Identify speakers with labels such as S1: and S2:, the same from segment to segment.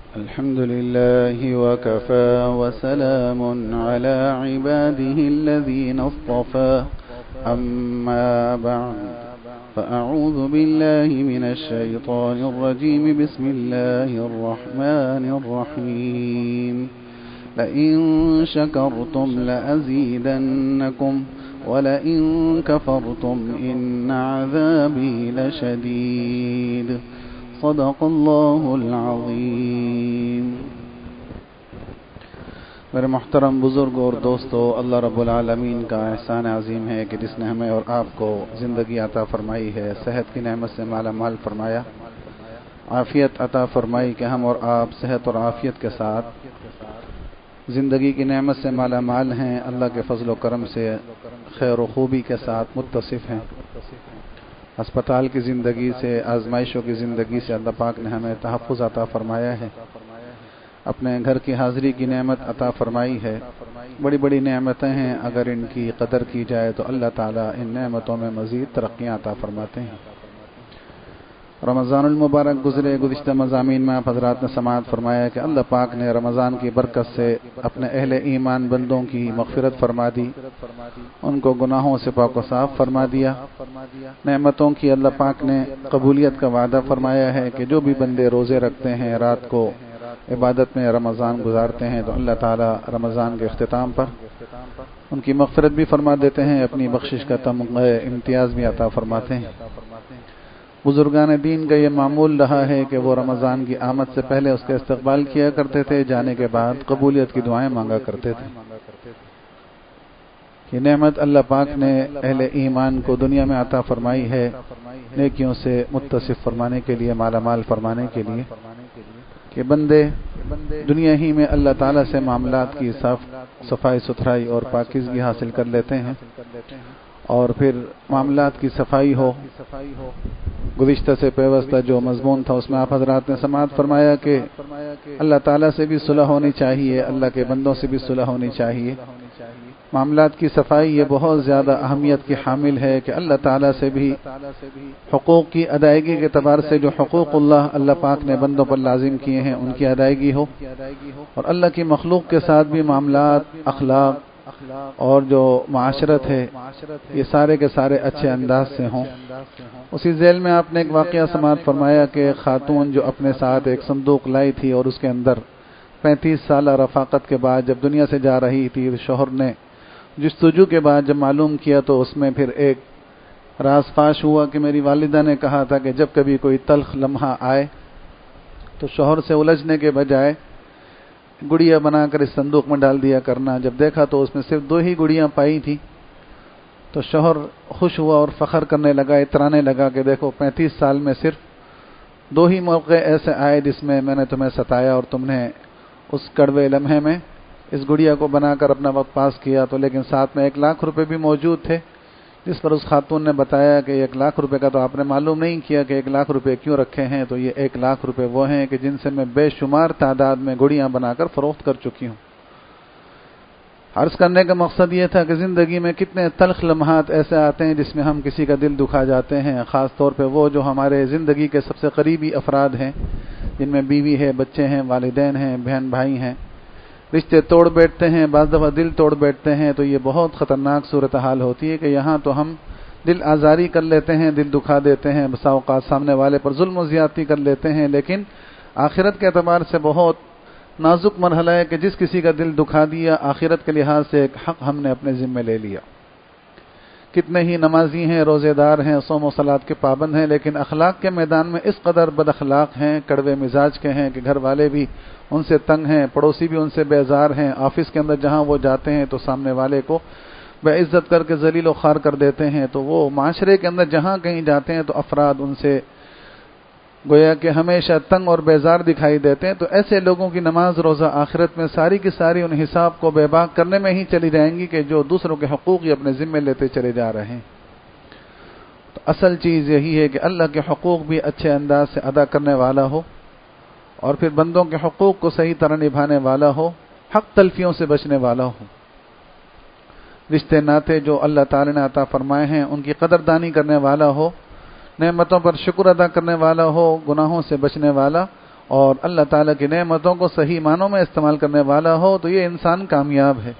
S1: الحمد لله وكفى وسلام على عباده الذين اصطفى أما بعد فأعوذ بالله من الشيطان الرجيم بسم الله الرحمن الرحيم لئن شكرتم لأزيدنكم ولئن كفرتم إن عذابي لشديد صدق اللہ العظیم۔ میرے محترم بزرگوں اور دوستو، اللہ رب العالمین کا احسان عظیم ہے کہ جس نے ہمیں اور آپ کو زندگی عطا فرمائی ہے، صحت کی نعمت سے مالا مال فرمایا، عافیت عطا فرمائی کہ ہم اور آپ صحت اور عافیت کے ساتھ زندگی کی نعمت سے مالا مال ہیں، اللہ کے فضل و کرم سے خیر و خوبی کے ساتھ متصف ہیں۔ اسپتال کی زندگی سے، آزمائشوں کی زندگی سے اللہ پاک نے ہمیں تحفظ عطا فرمایا ہے، اپنے گھر کی حاضری کی نعمت عطا فرمائی ہے۔ بڑی بڑی نعمتیں ہیں، اگر ان کی قدر کی جائے تو اللہ تعالیٰ ان نعمتوں میں مزید ترقیاں عطا فرماتے ہیں۔ رمضان المبارک گزرے، گزشتہ مضامین میں آپ حضرات نے سماعت فرمایا کہ اللہ پاک نے رمضان کی برکت سے اپنے اہل ایمان بندوں کی مغفرت فرما دی، ان کو گناہوں سے پاک و صاف فرما دیا۔ نعمتوں کی اللہ پاک نے قبولیت کا وعدہ فرمایا ہے کہ جو بھی بندے روزے رکھتے ہیں، رات کو عبادت میں رمضان گزارتے ہیں، تو اللہ تعالیٰ رمضان کے اختتام پر ان کی مغفرت بھی فرما دیتے ہیں، اپنی بخشش کا تمغہ امتیاز بھی عطا فرماتے ہیں۔ بزرگان دین کا یہ معمول رہا ہے کہ وہ رمضان کی آمد سے پہلے اس کا استقبال کیا کرتے تھے، جانے کے بعد قبولیت کی دعائیں مانگا کرتے تھے۔ یہ نعمت اللہ پاک نے اہل ایمان کو دنیا میں عطا فرمائی ہے، نیکیوں سے متصف فرمانے کے لیے، مالا مال فرمانے کے لیے، کہ بندے دنیا ہی میں اللہ تعالیٰ سے معاملات کی صفائی ستھرائی اور پاکیزگی حاصل کر لیتے ہیں، اور پھر معاملات کی صفائی ہو۔ گزشتہ سے پیوستہ جو مضمون تھا اس میں آپ حضرات نے سماعت فرمایا کہ اللہ تعالیٰ سے بھی صلح ہونی چاہیے، اللہ کے بندوں سے بھی صلح ہونی چاہیے۔ معاملات کی صفائی یہ بہت زیادہ اہمیت کی حامل ہے کہ اللہ تعالیٰ سے بھی حقوق کی ادائیگی کے اعتبار سے جو حقوق اللہ پاک نے بندوں پر لازم کیے ہیں ان کی ادائیگی ہو، اور اللہ کی مخلوق کے ساتھ بھی معاملات، اخلاق اور جو معاشرت ہے یہ سارے کے سارے اچھے انداز سے ہوں۔ اسی ذیل میں آپ نے ایک واقعہ سماعت فرمایا کہ خاتون جو اپنے ساتھ ایک صندوق لائی تھی اور اس کے اندر 35 سالہ رفاقت کے بعد جب دنیا سے جا رہی تھی، شوہر نے جستجو کے بعد جب معلوم کیا تو اس میں پھر ایک راز فاش ہوا کہ میری والدہ نے کہا تھا کہ جب کبھی کوئی تلخ لمحہ آئے تو شوہر سے الجھنے کے بجائے گڑیا بنا کر اس صندوق میں ڈال دیا کرنا۔ جب دیکھا تو اس میں صرف 2 ہی گڑیاں پائی تھی تو شوہر خوش ہوا اور فخر کرنے لگا، اترانے لگا کہ دیکھو 35 سال میں صرف 2 ہی موقع ایسے آئے جس میں میں نے تمہیں ستایا اور تم نے اس کڑوے لمحے میں اس گڑیا کو بنا کر اپنا وقت پاس کیا۔ تو لیکن ساتھ میں 1 لاکھ روپے بھی موجود تھے، جس پر اس خاتون نے بتایا کہ 1 لاکھ روپے کا تو آپ نے معلوم نہیں کیا کہ 1 لاکھ روپے کیوں رکھے ہیں، تو یہ 1 لاکھ روپے وہ ہیں کہ جن سے میں بے شمار تعداد میں گڑیاں بنا کر فروخت کر چکی ہوں۔ عرض کرنے کا مقصد یہ تھا کہ زندگی میں کتنے تلخ لمحات ایسے آتے ہیں جس میں ہم کسی کا دل دکھا جاتے ہیں، خاص طور پہ وہ جو ہمارے زندگی کے سب سے قریبی افراد ہیں، جن میں بیوی ہے، بچے ہیں، والدین ہیں، بہن بھائی ہیں۔ رشتے توڑ بیٹھتے ہیں، بعض دفعہ دل توڑ بیٹھتے ہیں، تو یہ بہت خطرناک صورتحال ہوتی ہے کہ یہاں تو ہم دل آزاری کر لیتے ہیں، دل دکھا دیتے ہیں، بسا اوقات سامنے والے پر ظلم و زیادتی کر لیتے ہیں، لیکن آخرت کے اعتبار سے بہت نازک مرحلہ ہے کہ جس کسی کا دل دکھا دیا، آخرت کے لحاظ سے ایک حق ہم نے اپنے ذمہ لے لیا۔ کتنے ہی نمازی ہیں، روزے دار ہیں، صوم و صلات کے پابند ہیں، لیکن اخلاق کے میدان میں اس قدر بد اخلاق ہیں، کڑوے مزاج کے ہیں کہ گھر والے بھی ان سے تنگ ہیں، پڑوسی بھی ان سے بیزار ہیں، آفس کے اندر جہاں وہ جاتے ہیں تو سامنے والے کو بے عزت کر کے ذلیل و خوار کر دیتے ہیں، تو وہ معاشرے کے اندر جہاں کہیں جاتے ہیں تو افراد ان سے گویا کہ ہمیشہ تنگ اور بیزار دکھائی دیتے ہیں۔ تو ایسے لوگوں کی نماز روزہ آخرت میں ساری کی ساری ان حساب کو بے باک کرنے میں ہی چلی جائیں گی کہ جو دوسروں کے حقوق یہ اپنے ذمہ لیتے چلے جا رہے ہیں۔ تو اصل چیز یہی ہے کہ اللہ کے حقوق بھی اچھے انداز سے ادا کرنے والا ہو، اور پھر بندوں کے حقوق کو صحیح طرح نبھانے والا ہو، حق تلفیوں سے بچنے والا ہو، رشتے ناتے جو اللہ تعالی نے عطا فرمائے ہیں ان کی قدردانی کرنے والا ہو، نعمتوں پر شکر ادا کرنے والا ہو، گناہوں سے بچنے والا، اور اللہ تعالیٰ کی نعمتوں کو صحیح معنوں میں استعمال کرنے والا ہو تو یہ انسان کامیاب ہے.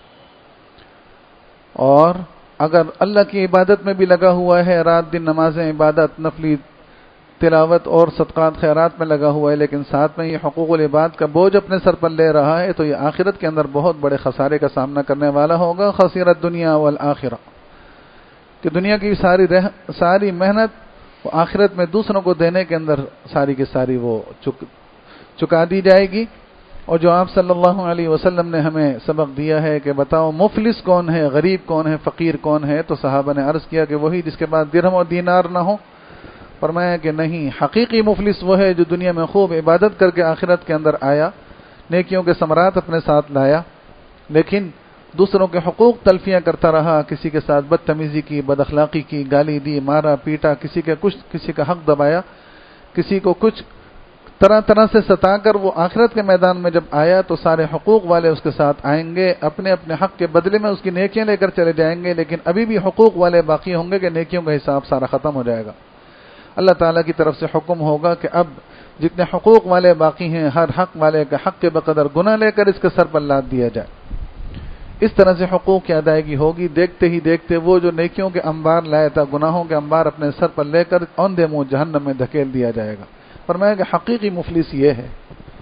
S1: اور اگر اللہ کی عبادت میں بھی لگا ہوا ہے، رات دن نمازیں، عبادت، نفلی تلاوت اور صدقات خیرات میں لگا ہوا ہے، لیکن ساتھ میں یہ حقوق العباد کا بوجھ اپنے سر پر لے رہا ہے، تو یہ آخرت کے اندر بہت بڑے خسارے کا سامنا کرنے والا ہوگا. خسیرت دنیا والآخرہ، کہ دنیا کی ساری محنت وہ آخرت میں دوسروں کو دینے کے اندر ساری کی ساری وہ چکا دی جائے گی. اور جو آپ صلی اللہ علیہ وسلم نے ہمیں سبق دیا ہے کہ بتاؤ مفلس کون ہے، غریب کون ہے، فقیر کون ہے، تو صحابہ نے عرض کیا کہ وہی جس کے پاس درہم اور دینار نہ ہو. فرمایا کہ نہیں، حقیقی مفلس وہ ہے جو دنیا میں خوب عبادت کر کے آخرت کے اندر آیا، نیکیوں کے ثمرات اپنے ساتھ لایا، لیکن دوسروں کے حقوق تلفیاں کرتا رہا، کسی کے ساتھ بدتمیزی کی، بد اخلاقی کی، گالی دی، مارا پیٹا، کسی کا حق دبایا، کسی کو کچھ طرح طرح سے ستا کر وہ آخرت کے میدان میں جب آیا تو سارے حقوق والے اس کے ساتھ آئیں گے، اپنے اپنے حق کے بدلے میں اس کی نیکیاں لے کر چلے جائیں گے، لیکن ابھی بھی حقوق والے باقی ہوں گے کہ نیکیوں کا حساب سارا ختم ہو جائے گا. اللہ تعالیٰ کی طرف سے حکم ہوگا کہ اب جتنے حقوق والے باقی ہیں، ہر حق والے کے حق کے بقدر گناہ لے کر اس کے سر پر لاد دیا جائے. اس طرح سے حقوق کی ادائیگی ہوگی. دیکھتے ہی دیکھتے وہ جو نیکیوں کے انبار لایا تھا، گناہوں کے انبار اپنے سر پر لے کر اوندھے منہ جہنم میں دھکیل دیا جائے گا. فرمایا کہ حقیقی مفلس یہ ہے.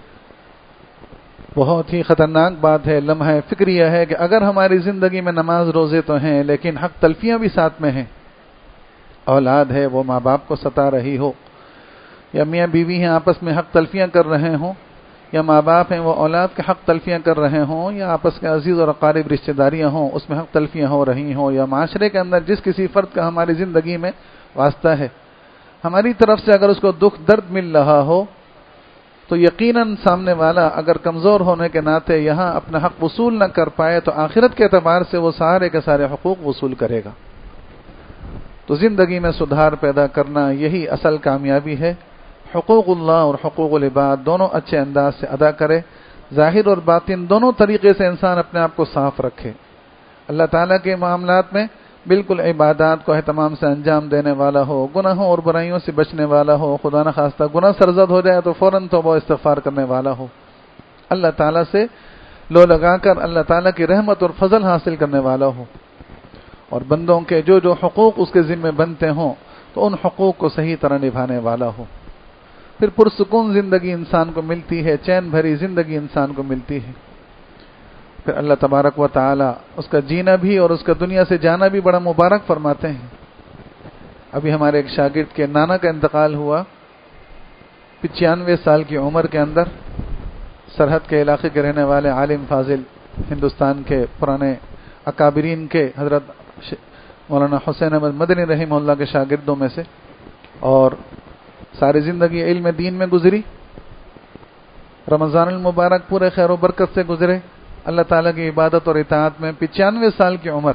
S1: بہت ہی خطرناک بات ہے، لمحہ فکریہ ہے کہ اگر ہماری زندگی میں نماز روزے تو ہیں، لیکن حق تلفیاں بھی ساتھ میں ہیں. اولاد ہے وہ ماں باپ کو ستا رہی ہو، یا میاں بیوی ہیں آپس میں حق تلفیاں کر رہے ہوں، یا ماں باپ ہیں وہ اولاد کے حق تلفیاں کر رہے ہوں، یا آپس کے عزیز اور اقارب رشتہ داریاں ہوں اس میں حق تلفیاں ہو رہی ہوں، یا معاشرے کے اندر جس کسی فرد کا ہماری زندگی میں واسطہ ہے، ہماری طرف سے اگر اس کو دکھ درد مل رہا ہو تو یقیناً سامنے والا اگر کمزور ہونے کے ناطے یہاں اپنا حق وصول نہ کر پائے تو آخرت کے اعتبار سے وہ سارے کے سارے حقوق وصول کرے گا. تو زندگی میں سدھار پیدا کرنا یہی اصل کامیابی ہے. حقوق اللہ اور حقوق العباد دونوں اچھے انداز سے ادا کرے، ظاہر اور باطن دونوں طریقے سے انسان اپنے آپ کو صاف رکھے. اللہ تعالیٰ کے معاملات میں بالکل عبادات کو اہتمام سے انجام دینے والا ہو، گناہوں اور برائیوں سے بچنے والا ہو، خدا نہ خواستہ گناہ سرزد ہو جائے تو فوراً توبہ و استغفار کرنے والا ہو، اللہ تعالیٰ سے لو لگا کر اللہ تعالیٰ کی رحمت اور فضل حاصل کرنے والا ہو، اور بندوں کے جو جو حقوق اس کے ذمہ بنتے ہوں تو ان حقوق کو صحیح طرح نبھانے والا ہو. پھر پرسکون زندگی انسان کو ملتی ہے، چین بھری زندگی انسان کو ملتی ہے. پھر اللہ تبارک و تعالی اس کا جینا بھی اور اس کا دنیا سے جانا بھی بڑا مبارک فرماتے ہیں. ابھی ہمارے ایک شاگرد کے نانا کا انتقال ہوا 95 سال کی عمر کے اندر. سرحد کے علاقے کے رہنے والے عالم فاضل، ہندوستان کے پرانے اکابرین کے حضرت مولانا حسین احمد مدنی رحمہ اللہ کے شاگردوں میں سے، اور ساری زندگی علم دین میں گزری. رمضان المبارک پورے خیر و برکت سے گزرے، اللہ تعالیٰ کی عبادت اور اطاعت میں 95 سال کی عمر.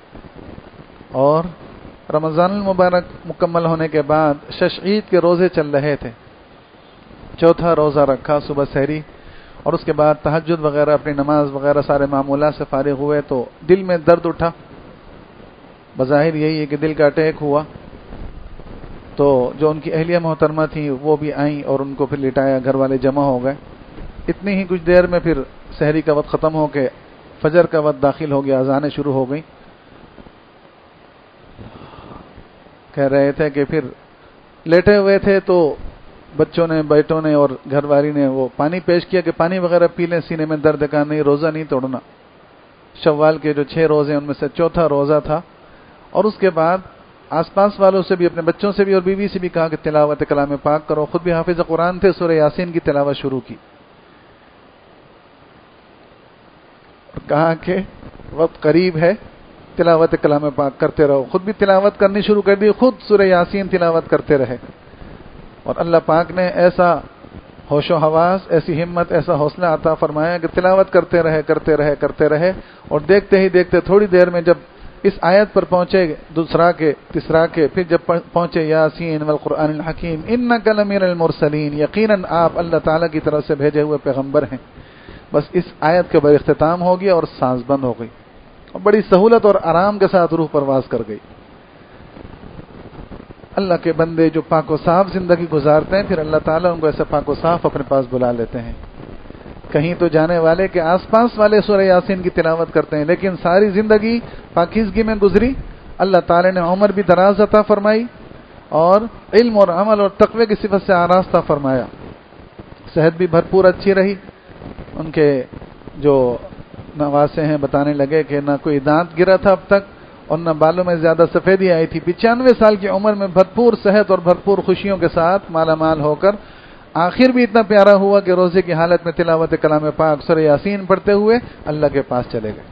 S1: اور رمضان المبارک مکمل ہونے کے بعد شش عید کے روزے چل رہے تھے. چوتھا روزہ رکھا صبح سحری، اور اس کے بعد تہجد وغیرہ اپنی نماز وغیرہ سارے معمولات سے فارغ ہوئے تو دل میں درد اٹھا. بظاہر یہی ہے کہ دل کا اٹیک ہوا. تو جو ان کی اہلیہ محترمہ تھیں وہ بھی آئیں اور ان کو پھر لٹایا، گھر والے جمع ہو گئے. اتنی ہی کچھ دیر میں پھر سحری کا وقت ختم ہو کے فجر کا وقت داخل ہو گیا، اذانیں شروع ہو گئیں. کہہ رہے تھے کہ پھر لیٹے ہوئے تھے تو بچوں نے، بیٹوں نے اور گھر والی نے وہ پانی پیش کیا کہ پانی وغیرہ پی لیں، سینے میں درد کا نہیں، روزہ نہیں توڑنا. شوال کے جو 6 روزے ان میں سے چوتھا روزہ تھا. اور اس کے بعد آس پاس والوں سے بھی، اپنے بچوں سے بھی اور بیوی سے بھی کہا کہ تلاوت کلام پاک کرو. خود بھی حافظ قرآن تھے، سورہ یاسین کی تلاوت شروع کی. کہا کہ وقت قریب ہے، تلاوت کلام پاک کرتے رہو. خود بھی تلاوت کرنی شروع کر دی، خود سورہ یاسین تلاوت کرتے رہے. اور اللہ پاک نے ایسا ہوش و حواس، ایسی ہمت، ایسا حوصلہ عطا فرمایا کہ تلاوت کرتے رہے. اور دیکھتے ہی دیکھتے تھوڑی دیر میں جب اس آیت پر پہنچے، دوسرا کے تیسرا کے، پھر جب پہنچے یاسین والقرآن الحکیم انک لمن المرسلین، یقیناً آپ اللہ تعالیٰ کی طرف سے بھیجے ہوئے پیغمبر ہیں. بس اس آیت کے بعد اختتام ہو گیا اور سانس بند ہو گئی، اور بڑی سہولت اور آرام کے ساتھ روح پرواز کر گئی. اللہ کے بندے جو پاک و صاف زندگی گزارتے ہیں، پھر اللہ تعالیٰ ان کو ایسا پاک و صاف اپنے پاس بلا لیتے ہیں۔ کہیں تو جانے والے کے آس پاس والے سورہ یاسین کی تلاوت کرتے ہیں، لیکن ساری زندگی پاکیزگی میں گزری، اللہ تعالیٰ نے عمر بھی دراز عطا فرمائی اور علم اور عمل اور تقوی کی صفت سے آراستہ فرمایا، صحت بھی بھرپور اچھی رہی۔ ان کے جو نواسے ہیں بتانے لگے کہ نہ کوئی دانت گرا تھا اب تک اور نہ بالوں میں زیادہ سفیدی آئی تھی۔ 95 سال کی عمر میں بھرپور صحت اور بھرپور خوشیوں کے ساتھ مالا مال ہو کر آخر بھی اتنا پیارا ہوا کہ روزے کی حالت میں تلاوت کلام پاک سورہ یاسین پڑھتے ہوئے اللہ کے پاس چلے گئے،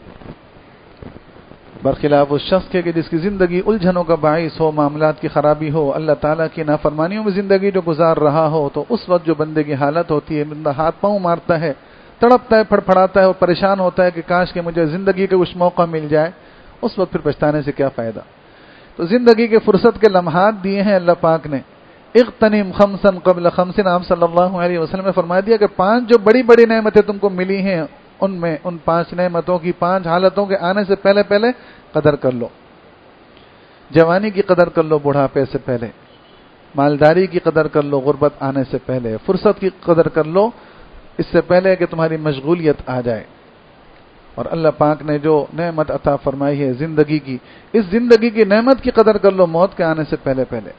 S1: برخلاف اس شخص کے کہ جس کی زندگی الجھنوں کا باعث ہو، معاملات کی خرابی ہو، اللہ تعالیٰ کی نافرمانیوں میں زندگی جو گزار رہا ہو، تو اس وقت جو بندے کی حالت ہوتی ہے، بندہ ہاتھ پاؤں مارتا ہے، تڑپتا ہے، پھڑپھڑاتا ہے اور پریشان ہوتا ہے کہ کاش کہ مجھے زندگی کا کچھ موقع مل جائے، اس وقت پھر پچھتانے سے کیا فائدہ۔ تو زندگی کے فرصت کے لمحات دیے ہیں اللہ پاک نے۔ اغتنم خمسا قبل خمس، آپ صلی اللہ علیہ وسلم نے فرما دیا کہ 5 جو بڑی بڑی نعمتیں تم کو ملی ہیں، ان میں ان 5 نعمتوں کی 5 حالتوں کے آنے سے پہلے پہلے قدر کر لو۔ جوانی کی قدر کر لو بڑھاپے سے پہلے، مالداری کی قدر کر لو غربت آنے سے پہلے، فرصت کی قدر کر لو اس سے پہلے کہ تمہاری مشغولیت آ جائے۔ اور اللہ پاک نے جو نعمت عطا فرمائی ہے زندگی کی، اس زندگی کی نعمت کی قدر کر لو موت کے آنے سے پہلے پہلے۔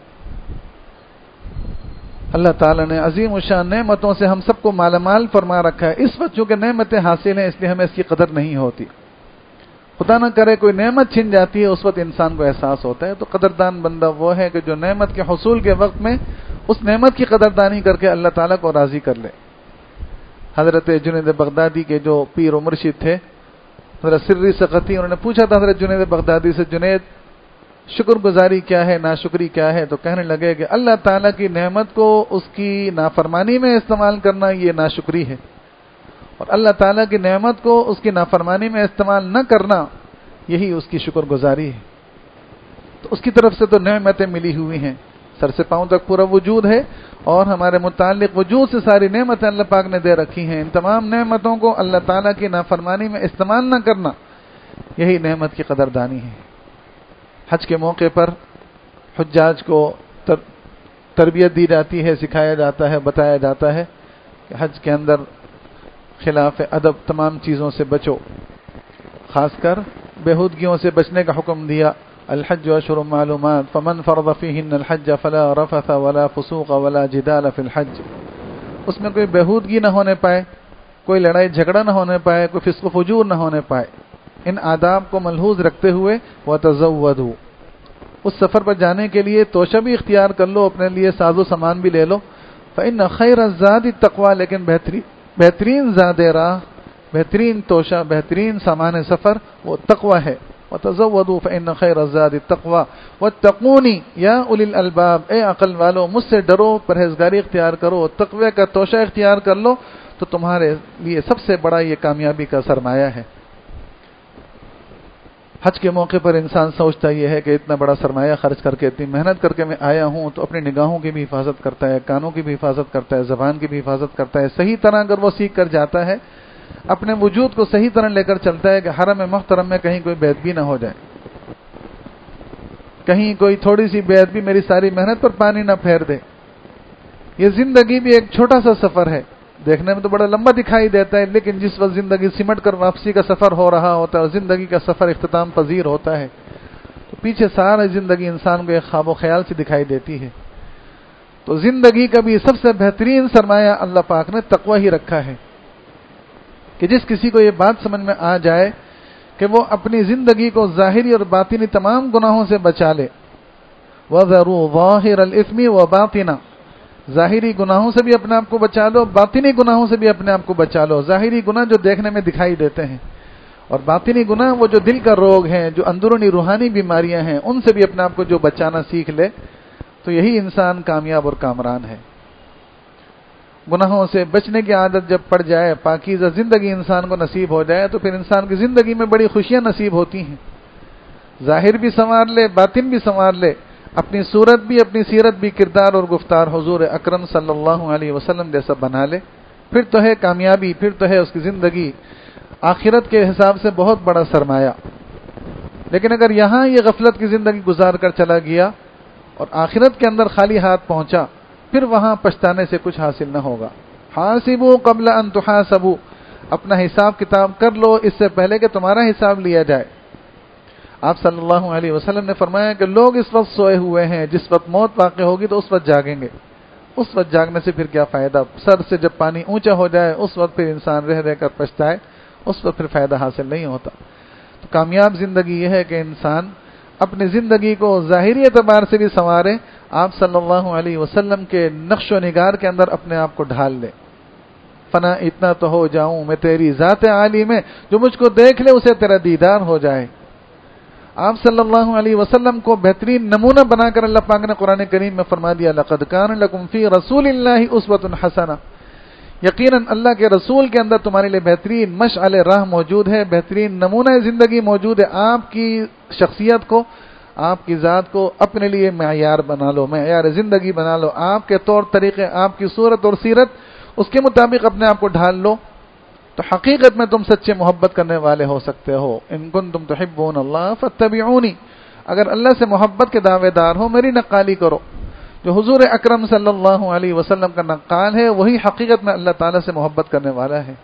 S1: اللہ تعالیٰ نے عظیم الشان نعمتوں سے ہم سب کو مالا مال فرما رکھا ہے۔ اس وقت چونکہ نعمتیں حاصل ہیں اس لیے ہمیں اس کی قدر نہیں ہوتی۔ خدا نہ کرے کوئی نعمت چھن جاتی ہے، اس وقت انسان کو احساس ہوتا ہے۔ تو قدردان بندہ وہ ہے کہ جو نعمت کے حصول کے وقت میں اس نعمت کی قدردانی کر کے اللہ تعالیٰ کو راضی کر لے۔ حضرت جنید بغدادی کے جو پیر و مرشد تھے حضرت سری سقطی، انہوں نے پوچھا تھا حضرت جنید بغدادی سے، جنید شکر گزاری کیا ہے، ناشکری کیا ہے؟ تو کہنے لگے کہ اللہ تعالیٰ کی نعمت کو اس کی نافرمانی میں استعمال کرنا یہ ناشکری ہے، اور اللہ تعالیٰ کی نعمت کو اس کی نافرمانی میں استعمال نہ کرنا یہی اس کی شکر گزاری ہے۔ تو اس کی طرف سے تو نعمتیں ملی ہوئی ہیں، سر سے پاؤں تک پورا وجود ہے، اور ہمارے متعلق وجود سے ساری نعمتیں اللہ پاک نے دے رکھی ہیں۔ ان تمام نعمتوں کو اللہ تعالیٰ کی نافرمانی میں استعمال نہ کرنا یہی نعمت کی قدردانی ہے۔ حج کے موقع پر حجاج کو تربیت دی جاتی ہے، سکھایا جاتا ہے، بتایا جاتا ہے کہ حج کے اندر خلاف ادب تمام چیزوں سے بچو، خاص کر بےہودگیوں سے بچنے کا حکم دیا۔ الحج اشہر معلومات فمن فرض فیہن الحج فلا رفث ولا فسوق ولا جدال فی الحج، اس میں کوئی بےہودگی نہ ہونے پائے، کوئی لڑائی جھگڑا نہ ہونے پائے، کوئی فسق و فجور نہ ہونے پائے۔ ان آداب کو ملحوظ رکھتے ہوئے وتزودوا، اس سفر پر جانے کے لیے توشہ بھی اختیار کر لو، اپنے لیے ساز و سامان بھی لے لو۔ فإن خیر الزاد التقوی، لیکن بہترین زاد راہ، بہترین توشہ، بہترین سامان سفر وہ تقوی ہے۔ وتزودوا فإن خیر الزاد التقوی واتقونی یا اولی الالباب، اے عقل والو مجھ سے ڈرو، پرہیزگاری اختیار کرو، تقوی کا توشہ اختیار کر لو، تو تمہارے لیے سب سے بڑا یہ کامیابی کا سرمایہ ہے۔ حج کے موقع پر انسان سوچتا یہ ہے کہ اتنا بڑا سرمایہ خرچ کر کے، اتنی محنت کر کے میں آیا ہوں، تو اپنی نگاہوں کی بھی حفاظت کرتا ہے، کانوں کی بھی حفاظت کرتا ہے، زبان کی بھی حفاظت کرتا ہے۔ صحیح طرح اگر وہ سیکھ کر جاتا ہے، اپنے وجود کو صحیح طرح لے کر چلتا ہے کہ حرم محترم میں کہیں کوئی بے ادبی نہ ہو جائے، کہیں کوئی تھوڑی سی بے ادبی میری ساری محنت پر پانی نہ پھیر دے۔ یہ زندگی بھی ایک چھوٹا سا سفر ہے، دیکھنے میں تو بڑا لمبا دکھائی دیتا ہے، لیکن جس وقت زندگی سمٹ کر واپسی کا سفر ہو رہا ہوتا ہے اور زندگی کا سفر اختتام پذیر ہوتا ہے، تو پیچھے ساری زندگی انسان کو ایک خواب و خیال سے دکھائی دیتی ہے۔ تو زندگی کا بھی سب سے بہترین سرمایہ اللہ پاک نے تقوی ہی رکھا ہے، کہ جس کسی کو یہ بات سمجھ میں آ جائے کہ وہ اپنی زندگی کو ظاہری اور باطنی تمام گناہوں سے بچا لے۔ وَذَرُوا ظَاهِرَ الْإِثْمِ وَبَاطِنَ، ظاہری گناہوں سے بھی اپنے آپ کو بچا لو، باطنی گناہوں سے بھی اپنے آپ کو بچا لو۔ ظاہری گناہ جو دیکھنے میں دکھائی دیتے ہیں، اور باطنی گناہ وہ جو دل کا روگ ہیں، جو اندرونی روحانی بیماریاں ہیں، ان سے بھی اپنے آپ کو جو بچانا سیکھ لے، تو یہی انسان کامیاب اور کامران ہے۔ گناہوں سے بچنے کی عادت جب پڑ جائے، پاکیزہ زندگی انسان کو نصیب ہو جائے، تو پھر انسان کی زندگی میں بڑی خوشیاں نصیب ہوتی ہیں۔ ظاہر بھی سنوار لے، باطن بھی سنوار لے، اپنی صورت بھی، اپنی سیرت بھی، کردار اور گفتار حضور اکرم صلی اللہ علیہ وسلم جیسا بنا لے، پھر تو ہے کامیابی، پھر تو ہے اس کی زندگی آخرت کے حساب سے بہت بڑا سرمایہ۔ لیکن اگر یہاں یہ غفلت کی زندگی گزار کر چلا گیا اور آخرت کے اندر خالی ہاتھ پہنچا، پھر وہاں پچھتانے سے کچھ حاصل نہ ہوگا۔ حاسبوا قبل ان تحاسبوا، اپنا حساب کتاب کر لو اس سے پہلے کہ تمہارا حساب لیا جائے۔ آپ صلی اللہ علیہ وسلم نے فرمایا کہ لوگ اس وقت سوئے ہوئے ہیں، جس وقت موت واقع ہوگی تو اس وقت جاگیں گے، اس وقت جاگنے سے پھر کیا فائدہ؟ سر سے جب پانی اونچا ہو جائے اس وقت پھر انسان رہ رہ کر پچھتائے، اس وقت پھر فائدہ حاصل نہیں ہوتا۔ تو کامیاب زندگی یہ ہے کہ انسان اپنی زندگی کو ظاہری اعتبار سے بھی سنوارے، آپ صلی اللہ علیہ وسلم کے نقش و نگار کے اندر اپنے آپ کو ڈھال لے۔ فنا اتنا تو ہو جاؤں میں تیری ذات عالی میں، جو مجھ کو دیکھ لے اسے تیرا دیدار ہو جائے۔ آپ صلی اللہ علیہ وسلم کو بہترین نمونہ بنا کر اللہ پاک نے قرآن کریم میں فرما دیا، لقد کان لکم فی رسول اللہ اسوۃ حسنہ، یقیناً اللہ کے رسول کے اندر تمہارے لیے بہترین مشعل راہ موجود ہے، بہترین نمونہ زندگی موجود ہے۔ آپ کی شخصیت کو، آپ کی ذات کو اپنے لیے معیار بنا لو، معیار زندگی بنا لو، آپ کے طور طریقے، آپ کی صورت اور سیرت، اس کے مطابق اپنے آپ کو ڈھال لو، تو حقیقت میں تم سچے محبت کرنے والے ہو سکتے ہو۔ ان کنتم تحبون اللہ فاتبعونی، اگر اللہ سے محبت کے دعوے دار ہو میری نقالی کرو۔ جو حضور اکرم صلی اللہ علیہ وسلم کا نقال ہے وہی حقیقت میں اللہ تعالیٰ سے محبت کرنے والا ہے۔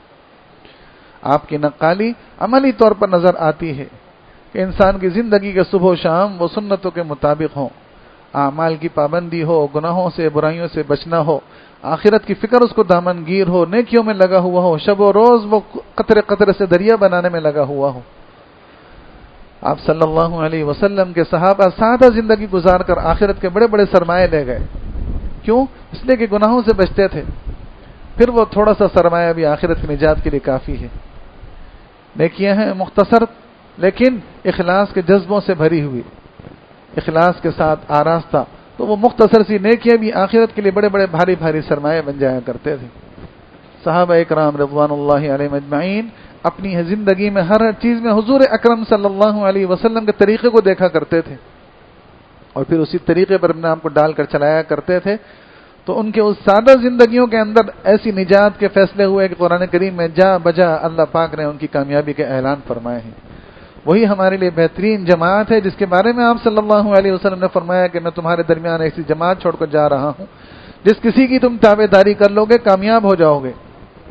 S1: آپ کی نقالی عملی طور پر نظر آتی ہے کہ انسان کی زندگی کے صبح و شام وہ سنتوں کے مطابق ہوں، اعمال کی پابندی ہو، گناہوں سے برائیوں سے بچنا ہو، آخرت کی فکر اس کو دامن گیر ہو، نیکیوں میں لگا ہوا ہو، شب و روز وہ قطرے قطرے سے دریا بنانے میں لگا ہوا ہو۔ آپ صلی اللہ علیہ وسلم کے صحابہ سادہ زندگی گزار کر آخرت کے بڑے بڑے سرمایہ لے گئے، کیوں؟ اس لیے کہ گناہوں سے بچتے تھے، پھر وہ تھوڑا سا سرمایہ بھی آخرت کی نجات کے لیے کافی ہے۔ نیکیاں ہیں مختصر لیکن اخلاص کے جذبوں سے بھری ہوئی، اخلاص کے ساتھ آراستہ، تو وہ مختصر سی نیکیاں بھی آخرت کے لیے بڑے بڑے بھاری بھاری سرمایہ بن جایا کرتے تھے۔ صحابہ اکرام رضوان اللہ علیہم اجمعین اپنی زندگی میں ہر چیز میں حضور اکرم صلی اللہ علیہ وسلم کے طریقے کو دیکھا کرتے تھے اور پھر اسی طریقے پر اپنے آپ کو ڈال کر چلایا کرتے تھے، تو ان کے اس سادہ زندگیوں کے اندر ایسی نجات کے فیصلے ہوئے کہ قرآن کریم میں جا بجا اللہ پاک نے ان کی کامیابی کے اعلان فرمائے ہیں۔ وہی ہمارے لیے بہترین جماعت ہے جس کے بارے میں آپ صلی اللہ علیہ وسلم نے فرمایا کہ میں تمہارے درمیان ایسی جماعت چھوڑ کر جا رہا ہوں جس کسی کی تم تابع داری کر لو گے کامیاب ہو جاؤ گے۔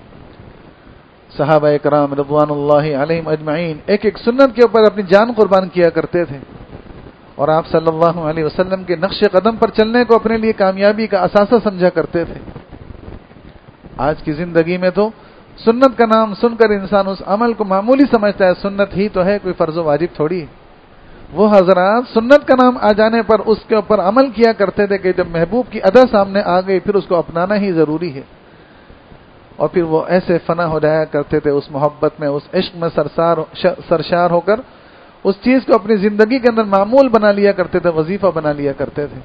S1: صحابہ اکرام رضوان اللہ علیہم اجمعین ایک ایک سنت کے اوپر اپنی جان قربان کیا کرتے تھے اور آپ صلی اللہ علیہ وسلم کے نقش قدم پر چلنے کو اپنے لیے کامیابی کا اثاثہ سمجھا کرتے تھے۔ آج کی زندگی میں تو سنت کا نام سن کر انسان اس عمل کو معمولی سمجھتا ہے، سنت ہی تو ہے، کوئی فرض و واجب تھوڑی ہے۔ وہ حضرات سنت کا نام آ جانے پر اس کے اوپر عمل کیا کرتے تھے کہ جب محبوب کی ادا سامنے آ گئی پھر اس کو اپنانا ہی ضروری ہے، اور پھر وہ ایسے فنا ہو جایا کرتے تھے اس محبت میں، اس عشق میں سرشار ہو کر اس چیز کو اپنی زندگی کے اندر معمول بنا لیا کرتے تھے، وظیفہ بنا لیا کرتے تھے۔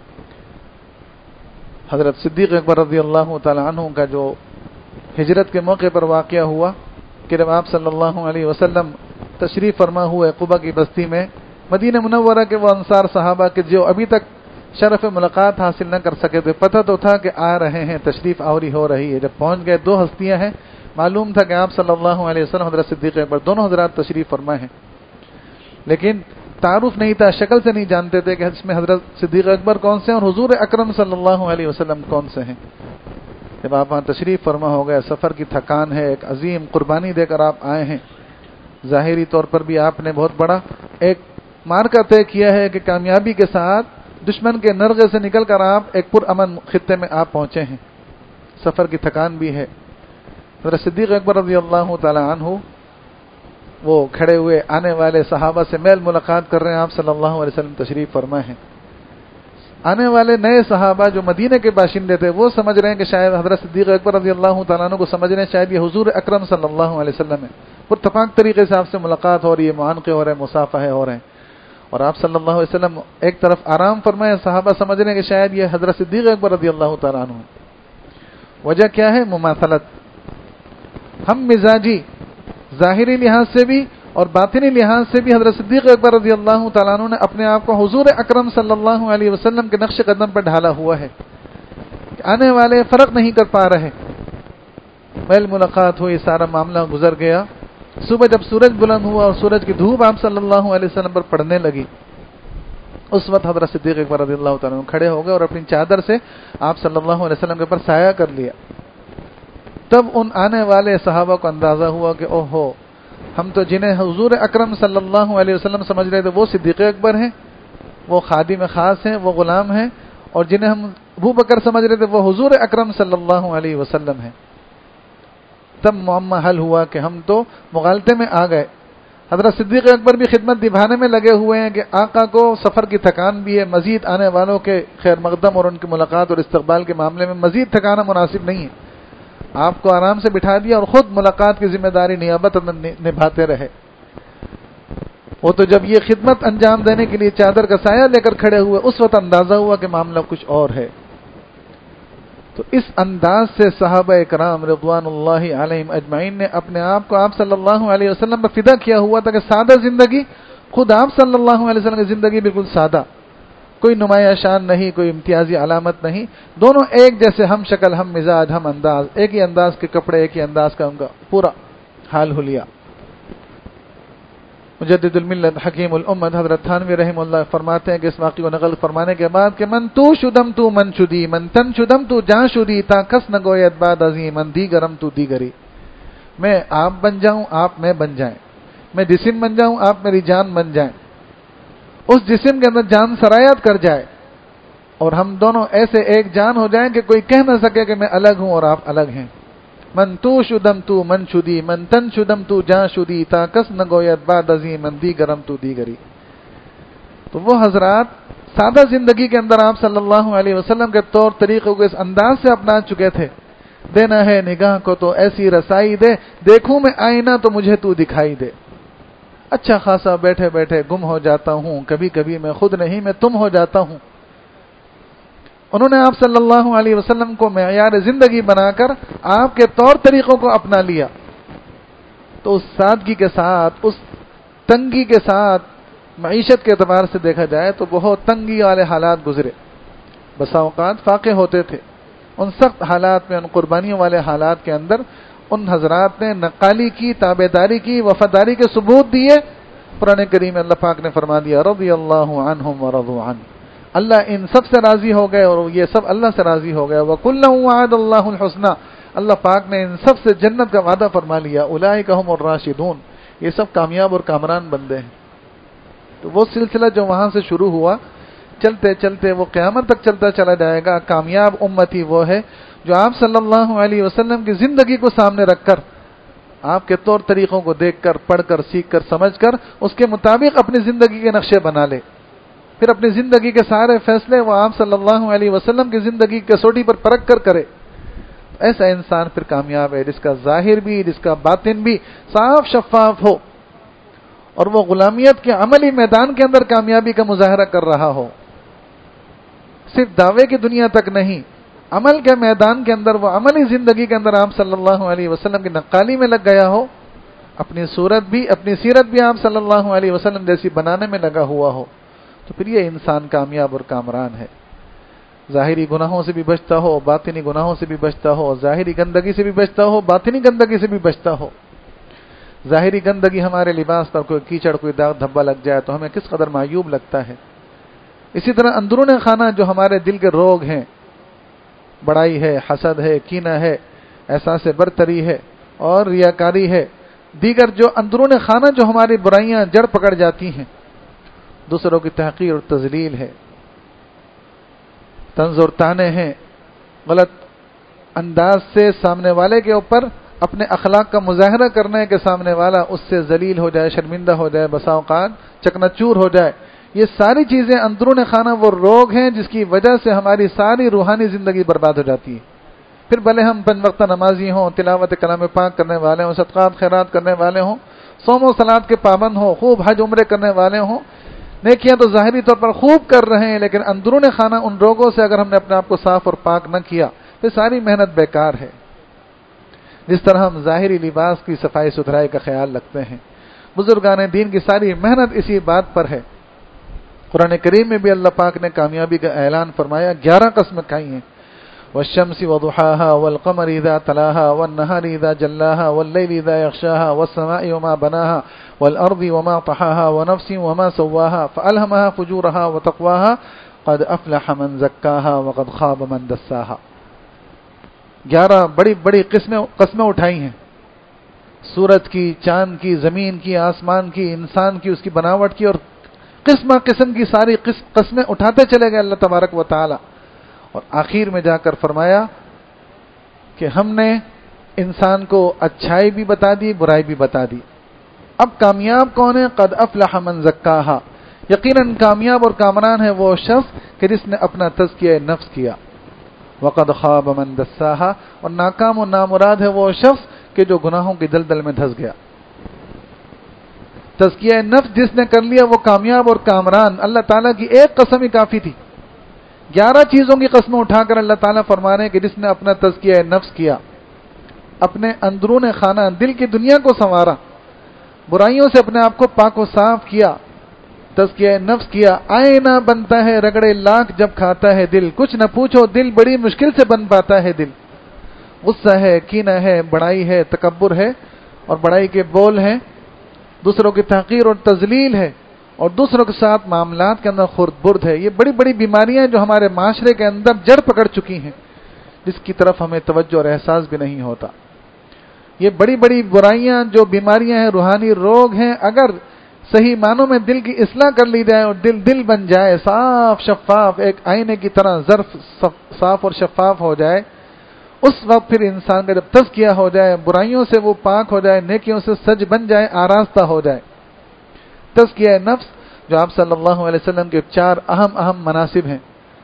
S1: حضرت صدیق اکبر رضی اللہ تعالی عنہ کا جو ہجرت کے موقع پر واقعہ ہوا کہ جب آپ صلی اللہ علیہ وسلم تشریف فرما ہوئے قبا کی بستی میں، مدینہ منورہ کے وہ انصار صحابہ کے جو ابھی تک شرف ملاقات حاصل نہ کر سکے تھے، پتہ تو تھا کہ آ رہے ہیں، تشریف آوری ہو رہی ہے، جب پہنچ گئے دو ہستیاں ہیں، معلوم تھا کہ آپ صلی اللہ علیہ وسلم حضرت صدیق اکبر دونوں حضرات تشریف فرما ہیں، لیکن تعارف نہیں تھا، شکل سے نہیں جانتے تھے کہ اس میں حضرت صدیق اکبر کون سے ہیں اور حضور اکرم صلی اللہ علیہ وسلم کون سے ہیں۔ جب آپ وہاں تشریف فرما ہو گئے، سفر کی تھکان ہے، ایک عظیم قربانی دے کر آپ آئے ہیں، ظاہری طور پر بھی آپ نے بہت بڑا ایک مارکا طے کیا ہے کہ کامیابی کے ساتھ دشمن کے نرغے سے نکل کر آپ ایک پرامن خطے میں آپ پہنچے ہیں، سفر کی تھکان بھی ہے۔ حضرت صدیق اکبر رضی اللہ تعالی عنہ وہ کھڑے ہوئے آنے والے صحابہ سے میل ملاقات کر رہے ہیں، آپ صلی اللہ علیہ وسلم تشریف فرما ہیں۔ آنے والے نئے صحابہ جو مدینے کے باشندے تھے وہ سمجھ رہے ہیں کہ شاید حضرت صدیق اکبر رضی اللہ تعالیٰ عنہ کو سمجھ رہے ہیں شاید یہ حضور اکرم صلی اللہ علیہ وسلم ہے، پرتفاق طریقے سے آپ سے ملاقات ہو رہی ہے، معانقے ہو رہے ہیں، مصافحے ہو رہے ہیں، اور آپ صلی اللہ علیہ وسلم ایک طرف آرام فرمائے، صحابہ سمجھ رہے ہیں کہ شاید یہ حضرت صدیق اکبر رضی اللہ تعالیٰ عنہ ہے۔ وجہ کیا ہے؟ مماثلت، ہم مزاجی، ظاہری لحاظ سے بھی اور باطنی لحاظ سے بھی حضرت صدیق اکبر رضی اللہ تعالیٰ عنہ نے اپنے آپ کو حضور اکرم صلی اللہ علیہ وسلم کے نقش قدم پر ڈھالا ہوا ہے، آنے والے فرق نہیں کر پا رہے۔ میل ملاقات ہوئی، سارا معاملہ گزر گیا، صبح جب سورج بلند ہوا اور سورج کی دھوپ آپ صلی اللہ علیہ وسلم پر پڑنے لگی اس وقت حضرت صدیق اکبر رضی اللہ تعالیٰ عنہ کھڑے ہو گئے اور اپنی چادر سے آپ صلی اللہ علیہ وسلم کے اوپر سایہ کر لیا. تب ان آنے والے صحابہ کو اندازہ ہوا کہ اوہو، ہم تو جنہیں حضور اکرم صلی اللہ علیہ وسلم سمجھ رہے تھے وہ صدیق اکبر ہیں، وہ خادم خاص ہیں، وہ غلام ہیں، اور جنہیں ہم ابو بکر سمجھ رہے تھے وہ حضور اکرم صلی اللہ علیہ وسلم ہیں. تب معمہ حل ہوا کہ ہم تو مغالطے میں آ گئے. حضرت صدیق اکبر بھی خدمت نبھانے میں لگے ہوئے ہیں کہ آقا کو سفر کی تھکان بھی ہے، مزید آنے والوں کے خیر مقدم اور ان کی ملاقات اور استقبال کے معاملے میں مزید تھکانا مناسب نہیں ہے. آپ کو آرام سے بٹھا دیا اور خود ملاقات کی ذمہ داری نیابت نبھاتے رہے. وہ تو جب یہ خدمت انجام دینے کے لیے چادر کا سایہ لے کر کھڑے ہوئے اس وقت اندازہ ہوا کہ معاملہ کچھ اور ہے. تو اس انداز سے صحابہ اکرام رضوان اللہ علیہم اجمعین نے اپنے آپ کو آپ صلی اللہ علیہ وسلم پر فدا کیا ہوا تھا کہ سادہ زندگی، خود آپ صلی اللہ علیہ وسلم کی زندگی بالکل سادہ، کوئی نمایاں شان نہیں، کوئی امتیازی علامت نہیں، دونوں ایک جیسے، ہم شکل، ہم مزاج، ہم انداز، ایک ہی انداز کے کپڑے، ایک ہی انداز کا ان کا پورا حال حلیہ. مجدد الملت حکیم الامت حضرت تھانوی رحمہ اللہ فرماتے ہیں کہ اس واقعے کو نقل فرمانے کے بعد کہ من تو شدم تو من شدی، من تن شدم تو جان شدی، تا کس نہ گویت بعد عظیم، من دیگرم تو دیگری. میں آپ بن جاؤں، آپ میں بن جائیں، میں جسم بن جاؤں، آپ میری جان بن جائیں، اس جسم کے اندر جان سرایت کر جائے اور ہم دونوں ایسے ایک جان ہو جائیں کہ کوئی کہہ نہ سکے کہ میں الگ ہوں اور آپ الگ ہیں. من تو شدم تو من شدی، من تن شدم تو جان شدی، تا کس نہ گویت بعد عظیم، من دیگرم تو دیگری. تو وہ حضرات سادہ زندگی کے اندر آپ صلی اللہ علیہ وسلم کے طور طریقوں کو اس انداز سے اپنا چکے تھے. دینا ہے نگاہ کو تو ایسی رسائی دے، دیکھوں میں آئینہ تو مجھے تو دکھائی دے. اچھا خاصا بیٹھے بیٹھے گم ہو جاتا ہوں، کبھی کبھی میں خود نہیں میں تم ہو جاتا ہوں. انہوں نے آپ صلی اللہ علیہ وسلم کو معیار زندگی بنا کر آپ کے طور طریقوں کو اپنا لیا. تو اس سادگی کے ساتھ، اس تنگی کے ساتھ، معیشت کے اعتبار سے دیکھا جائے تو بہت تنگی والے حالات گزرے، بسا اوقات فاقے ہوتے تھے. ان سخت حالات میں، ان قربانیوں والے حالات کے اندر ان حضرات نے نقالی کی، تابعداری کی، وفاداری کے ثبوت دیے. قرآن کریم میں اللہ پاک نے فرما دیا رضی اللہ عنہم ورضوا عنہ، اللہ ان سب سے راضی ہو گئے اور یہ سب اللہ سے راضی ہو گئے. وَكُلًّا وَعَدَ اللَّهُ الْحُسْنَى، اللہ پاک نے ان سب سے جنت کا وعدہ فرما لیا. اولئک هم الراشدون، یہ سب کامیاب اور کامران بندے ہیں. تو وہ سلسلہ جو وہاں سے شروع ہوا، چلتے چلتے وہ قیامت تک چلتا چلا جائے گا. کامیاب امتی وہ ہے جو آپ صلی اللہ علیہ وسلم کی زندگی کو سامنے رکھ کر، آپ کے طور طریقوں کو دیکھ کر، پڑھ کر، سیکھ کر، سمجھ کر اس کے مطابق اپنی زندگی کے نقشے بنا لے. پھر اپنی زندگی کے سارے فیصلے وہ آپ صلی اللہ علیہ وسلم کی زندگی کی کسوٹی پر پرکھ کر کرے. ایسا انسان پھر کامیاب ہے جس کا ظاہر بھی، جس کا باطن بھی صاف شفاف ہو اور وہ غلامیت کے عملی میدان کے اندر کامیابی کا مظاہرہ کر رہا ہو. صرف دعوے کی دنیا تک نہیں، عمل کے میدان کے اندر، وہ عملی زندگی کے اندر آپ صلی اللہ علیہ وسلم کی نقالی میں لگ گیا ہو، اپنی صورت بھی، اپنی سیرت بھی آپ صلی اللہ علیہ وسلم جیسی بنانے میں لگا ہوا ہو، تو پھر یہ انسان کامیاب اور کامران ہے. ظاہری گناہوں سے بھی بچتا ہو، باطنی گناہوں سے بھی بچتا ہو، ظاہری گندگی سے بھی بچتا ہو، باطنی گندگی سے بھی بچتا ہو. ظاہری گندگی ہمارے لباس پر کوئی کیچڑ، کوئی داغ دھبا لگ جائے تو ہمیں کس قدر معیوب لگتا ہے. اسی طرح اندرون خانہ جو ہمارے دل کے روگ ہیں، بڑائی ہے، حسد ہے، کینہ ہے، احساس برتری ہے اور ریاکاری ہے، دیگر جو اندرون خانہ جو ہماری برائیاں جڑ پکڑ جاتی ہیں، دوسروں کی تحقیر اور تذلیل ہے، طنز اور طعنے ہیں، غلط انداز سے سامنے والے کے اوپر اپنے اخلاق کا مظاہرہ کرنا ہے کہ سامنے والا اس سے ذلیل ہو جائے، شرمندہ ہو جائے، بسا اوقات چکنا چور ہو جائے. یہ ساری چیزیں اندرون خانہ وہ روگ ہیں جس کی وجہ سے ہماری ساری روحانی زندگی برباد ہو جاتی ہے. پھر بھلے ہم 5 وقتہ نمازی ہوں، تلاوت کلام پاک کرنے والے ہوں، صدقات خیرات کرنے والے ہوں، صوم و صلات کے پابند ہوں، خوب حج عمرے کرنے والے ہوں، نیکیاں تو ظاہری طور پر خوب کر رہے ہیں، لیکن اندرون خانہ ان روگوں سے اگر ہم نے اپنے آپ کو صاف اور پاک نہ کیا تو ساری محنت بیکار ہے. جس طرح ہم ظاہری لباس کی صفائی ستھرائی کا خیال رکھتے ہیں، بزرگان دین کی ساری محنت اسی بات پر ہے. قرآن کریم میں بھی اللہ پاک نے کامیابی کا اعلان فرمایا، 11 قسمیں کھائی ہیں. والشمس وضحاها والقمر إذا تلاها والنهار إذا جلاها والليل إذا يغشاها والسماء وما بناها والأرض وما طحاها ونفس وما سواها فألهمها فجورها وتقواها قد أفلح من زكاها وقد خاب من دساها. 11 بڑی بڑی قسمیں اٹھائی ہیں، سورج کی، چاند کی، زمین کی، آسمان کی، انسان کی، اس کی بناوٹ کی، اور قسم کی ساری قسمیں اٹھاتے چلے گئے اللہ تبارک و تعالی. اور آخر میں جا کر فرمایا کہ ہم نے انسان کو اچھائی بھی بتا دی، برائی بھی بتا دی. اب کامیاب کون ہے؟ قد افلح من زکاہا، یقیناً کامیاب اور کامران ہے وہ شخص کہ جس نے اپنا تزکیہ نفس کیا. وقد خاب من دساہا، اور ناکام و نامراد ہے وہ شخص کہ جو گناہوں کی دلدل میں دھس گیا. تزکیہ نفس جس نے کر لیا وہ کامیاب اور کامران. اللہ تعالیٰ کی ایک قسم ہی کافی تھی، 11 چیزوں کی قسمیں اٹھا کر اللہ تعالیٰ فرما رہے ہیں کہ جس نے اپنا تزکیہ نفس کیا، اپنے اندرون خانہ دل کی دنیا کو سنوارا، برائیوں سے اپنے آپ کو پاک و صاف کیا، تزکیہ نفس کیا. آئینہ بنتا ہے رگڑے لاکھ جب کھاتا ہے دل، کچھ نہ پوچھو دل بڑی مشکل سے بن پاتا ہے دل. غصہ ہے، کینہ ہے، بڑائی ہے، تکبر ہے، اور بڑائی کے بول ہیں، دوسروں کی تحقیر اور تذلیل ہے، اور دوسروں کے ساتھ معاملات کے اندر خرد برد ہے. یہ بڑی بڑی بیماریاں جو ہمارے معاشرے کے اندر جڑ پکڑ چکی ہیں، جس کی طرف ہمیں توجہ اور احساس بھی نہیں ہوتا. یہ بڑی بڑی برائیاں جو بیماریاں ہیں، روحانی روگ ہیں، اگر صحیح معنوں میں دل کی اصلاح کر لی جائے اور دل بن جائے صاف شفاف، ایک آئینے کی طرح ظرف صاف اور شفاف ہو جائے، اس وقت پھر انسان کا جب تزکیہ ہو جائے، برائیوں سے وہ پاک ہو جائے، نیکیوں سے سج بن جائے، آراستہ ہو جائے. تزکیہ نفس جو آپ صلی اللہ علیہ وسلم کے 4 اہم مناصب ہیں،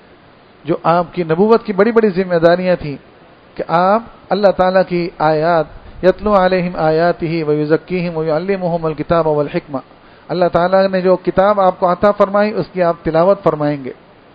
S1: جو آپ کی نبوت کی بڑی بڑی ذمہ داریاں تھیں کہ آپ اللہ تعالیٰ کی آیات، یتلو علیہم آیاتہ ویزکیہم ویعلمہم الکتاب والحکمہ، اللہ تعالیٰ نے جو کتاب آپ کو عطا فرمائی اس کی آپ تلاوت فرمائیں گے،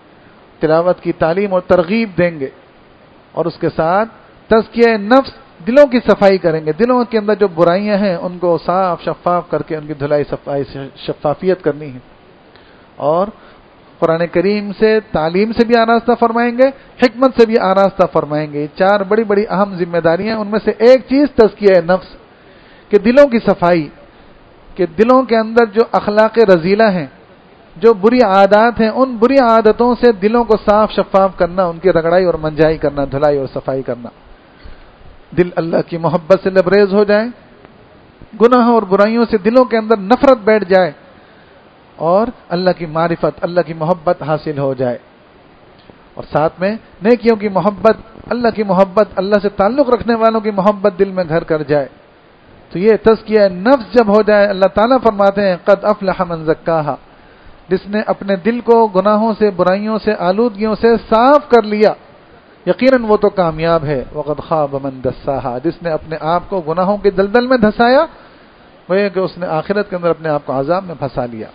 S1: تلاوت کی تعلیم اور ترغیب دیں گے، اور اس کے ساتھ تزکیہ نفس دلوں کی صفائی کریں گے. دلوں کے اندر جو برائیاں ہیں ان کو صاف شفاف کر کے ان کی دھلائی صفائی شفافیت کرنی ہے. اور قرآن کریم سے تعلیم سے بھی آراستہ فرمائیں گے، حکمت سے بھی آراستہ فرمائیں گے. 4 بڑی بڑی اہم ذمہ داریاں، ان میں سے ایک چیز تزکیہ نفس، کہ دلوں کی صفائی، کہ دلوں کے اندر جو اخلاق رذیلہ ہیں، جو بری عادات ہیں، ان بری عادتوں سے دلوں کو صاف شفاف کرنا، ان کی رگڑائی اور منجائی کرنا، دھلائی اور صفائی کرنا. دل اللہ کی محبت سے لبریز ہو جائے، گناہوں اور برائیوں سے دلوں کے اندر نفرت بیٹھ جائے، اور اللہ کی معرفت، اللہ کی محبت حاصل ہو جائے، اور ساتھ میں نیکیوں کی محبت، اللہ کی محبت، اللہ سے تعلق رکھنے والوں کی محبت دل میں گھر کر جائے. تو یہ تزکیہ نفس جب ہو جائے، اللہ تعالیٰ فرماتے ہیں قد افلح من زکاہا، جس نے اپنے دل کو گناہوں سے، برائیوں سے، آلودگیوں سے صاف کر لیا، یقیناً وہ تو کامیاب ہے. وقد خاب من دساہا، جس نے اپنے آپ کو گناہوں کے دلدل میں دھسایا، وہ یہ کہ اس نے آخرت کے اندر اپنے آپ کو عذاب میں پھنسا لیا.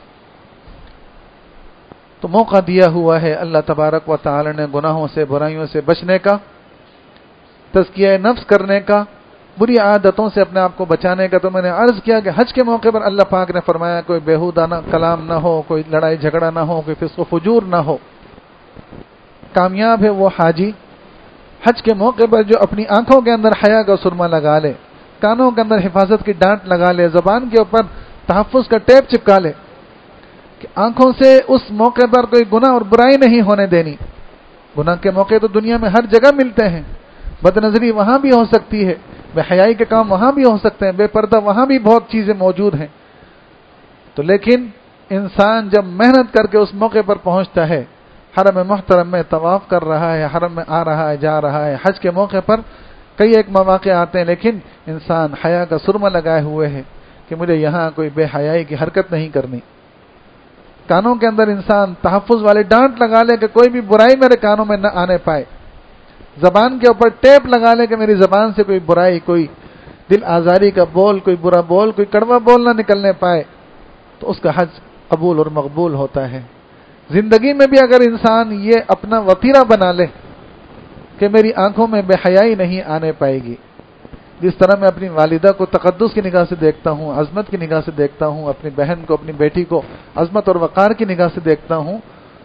S1: تو موقع دیا ہوا ہے اللہ تبارک و تعالی نے گناہوں سے، برائیوں سے بچنے کا، تزکیہ نفس کرنے کا، بری عادتوں سے اپنے آپ کو بچانے کا. تو میں نے عرض کیا کہ حج کے موقع پر اللہ پاک نے فرمایا کوئی بیہودہ کلام نہ ہو، کوئی لڑائی جھگڑا نہ ہو، کوئی فسق و فجور نہ ہو. کامیاب ہے وہ حاجی حج کے موقع پر جو اپنی آنکھوں کے اندر حیا کا سرما لگا لے، کانوں کے اندر حفاظت کی ڈانٹ لگا لے، زبان کے اوپر تحفظ کا ٹیپ چپکا لے، کہ آنکھوں سے اس موقع پر کوئی گناہ اور برائی نہیں ہونے دینی. گناہ کے موقع تو دنیا میں ہر جگہ ملتے ہیں، بد نظری وہاں بھی ہو سکتی ہے، بے حیائی کے کام وہاں بھی ہو سکتے ہیں، بے پردہ وہاں بھی بہت چیزیں موجود ہیں. تو لیکن انسان جب محنت کر کے اس موقع پر پہنچتا ہے، حرم محترم میں طواف کر رہا ہے، حرم میں آ رہا ہے، جا رہا ہے، حج کے موقع پر کئی ایک مواقع آتے ہیں، لیکن انسان حیا کا سرما لگائے ہوئے ہے کہ مجھے یہاں کوئی بے حیائی کی حرکت نہیں کرنی. کانوں کے اندر انسان تحفظ والی ڈانٹ لگا لے کہ کوئی بھی برائی میرے کانوں میں نہ آنے پائے. زبان کے اوپر ٹیپ لگا لے کہ میری زبان سے کوئی برائی، کوئی دل آزاری کا بول، کوئی برا بول، کوئی کڑوا بول نہ نکلنے پائے. تو اس کا حج قبول اور مقبول ہوتا ہے. زندگی میں بھی اگر انسان یہ اپنا وتیرہ بنا لے کہ میری آنکھوں میں بے حیائی نہیں آنے پائے گی، جس طرح میں اپنی والدہ کو تقدس کی نگاہ سے دیکھتا ہوں، عظمت کی نگاہ سے دیکھتا ہوں، اپنی بہن کو، اپنی بیٹی کو عظمت اور وقار کی نگاہ سے دیکھتا ہوں،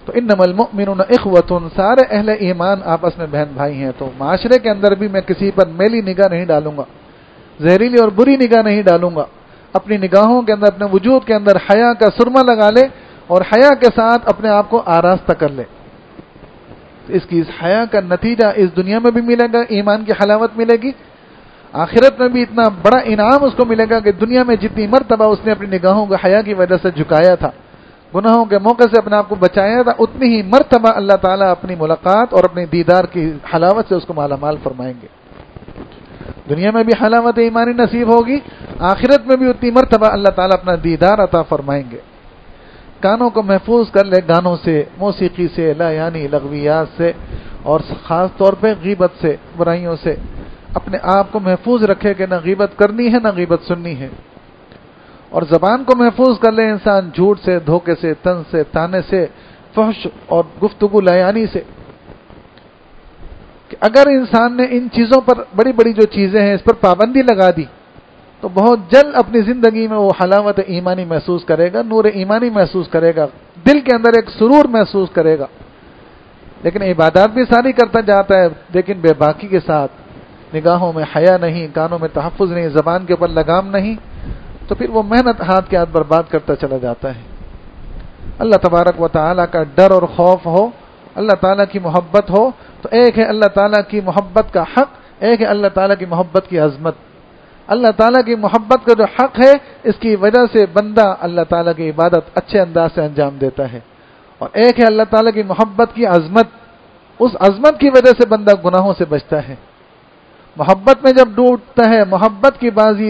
S1: تو انما المؤمنون اخوۃ، سارے اہل ایمان آپس میں بہن بھائی ہیں. تو معاشرے کے اندر بھی میں کسی پر میلی نگاہ نہیں ڈالوں گا، زہریلی اور بری نگاہ نہیں ڈالوں گا. اپنی نگاہوں کے اندر، اپنے وجود کے اندر حیا کا سرما لگا لے اور حیا کے ساتھ اپنے آپ کو آراستہ کر لے. اس کی اس حیا کا نتیجہ اس دنیا میں بھی ملے گا، ایمان کی حلاوت ملے گی، آخرت میں بھی اتنا بڑا انعام اس کو ملے گا کہ دنیا میں جتنی مرتبہ اس نے اپنی نگاہوں کو حیا کی وجہ سے جھکایا تھا، گناہوں کے موقع سے اپنے آپ کو بچایا تھا، اتنی ہی مرتبہ اللہ تعالیٰ اپنی ملاقات اور اپنی دیدار کی حلاوت سے اس کو مالا مال فرمائیں گے. دنیا میں بھی حلاوت ایمانی نصیب ہوگی، آخرت میں بھی اتنی مرتبہ اللہ تعالیٰ اپنا دیدار عطا فرمائیں گے. کانوں کو محفوظ کر لے گانوں سے، موسیقی سے، لا یعنی لغویات سے، اور خاص طور پہ غیبت سے، برائیوں سے اپنے آپ کو محفوظ رکھے کہ نہ غیبت کرنی ہے نہ غیبت سننی ہے. اور زبان کو محفوظ کر لے انسان جھوٹ سے، دھوکے سے، طنز سے، تانے سے، فحش اور گفتگو لا یعنی سے. کہ اگر انسان نے ان چیزوں پر، بڑی بڑی جو چیزیں ہیں اس پر پابندی لگا دی تو بہت جلد اپنی زندگی میں وہ حلاوت ایمانی محسوس کرے گا، نور ایمانی محسوس کرے گا، دل کے اندر ایک سرور محسوس کرے گا. لیکن عبادات بھی ساری کرتا جاتا ہے لیکن بے باکی کے ساتھ، نگاہوں میں حیا نہیں، کانوں میں تحفظ نہیں، زبان کے اوپر لگام نہیں، تو پھر وہ محنت ہاتھ کے ہاتھ برباد کرتا چلا جاتا ہے. اللہ تبارک و تعالیٰ کا ڈر اور خوف ہو، اللہ تعالیٰ کی محبت ہو، تو ایک ہے اللہ تعالیٰ کی محبت کا حق، ایک ہے اللہ تعالیٰ کی محبت کی عظمت. اللہ تعالیٰ کی محبت کا جو حق ہے اس کی وجہ سے بندہ اللہ تعالیٰ کی عبادت اچھے انداز سے انجام دیتا ہے، اور ایک ہے اللہ تعالیٰ کی محبت کی عظمت، اس عظمت کی وجہ سے بندہ گناہوں سے بچتا ہے. محبت میں جب ڈوبتا ہے، محبت کی بازی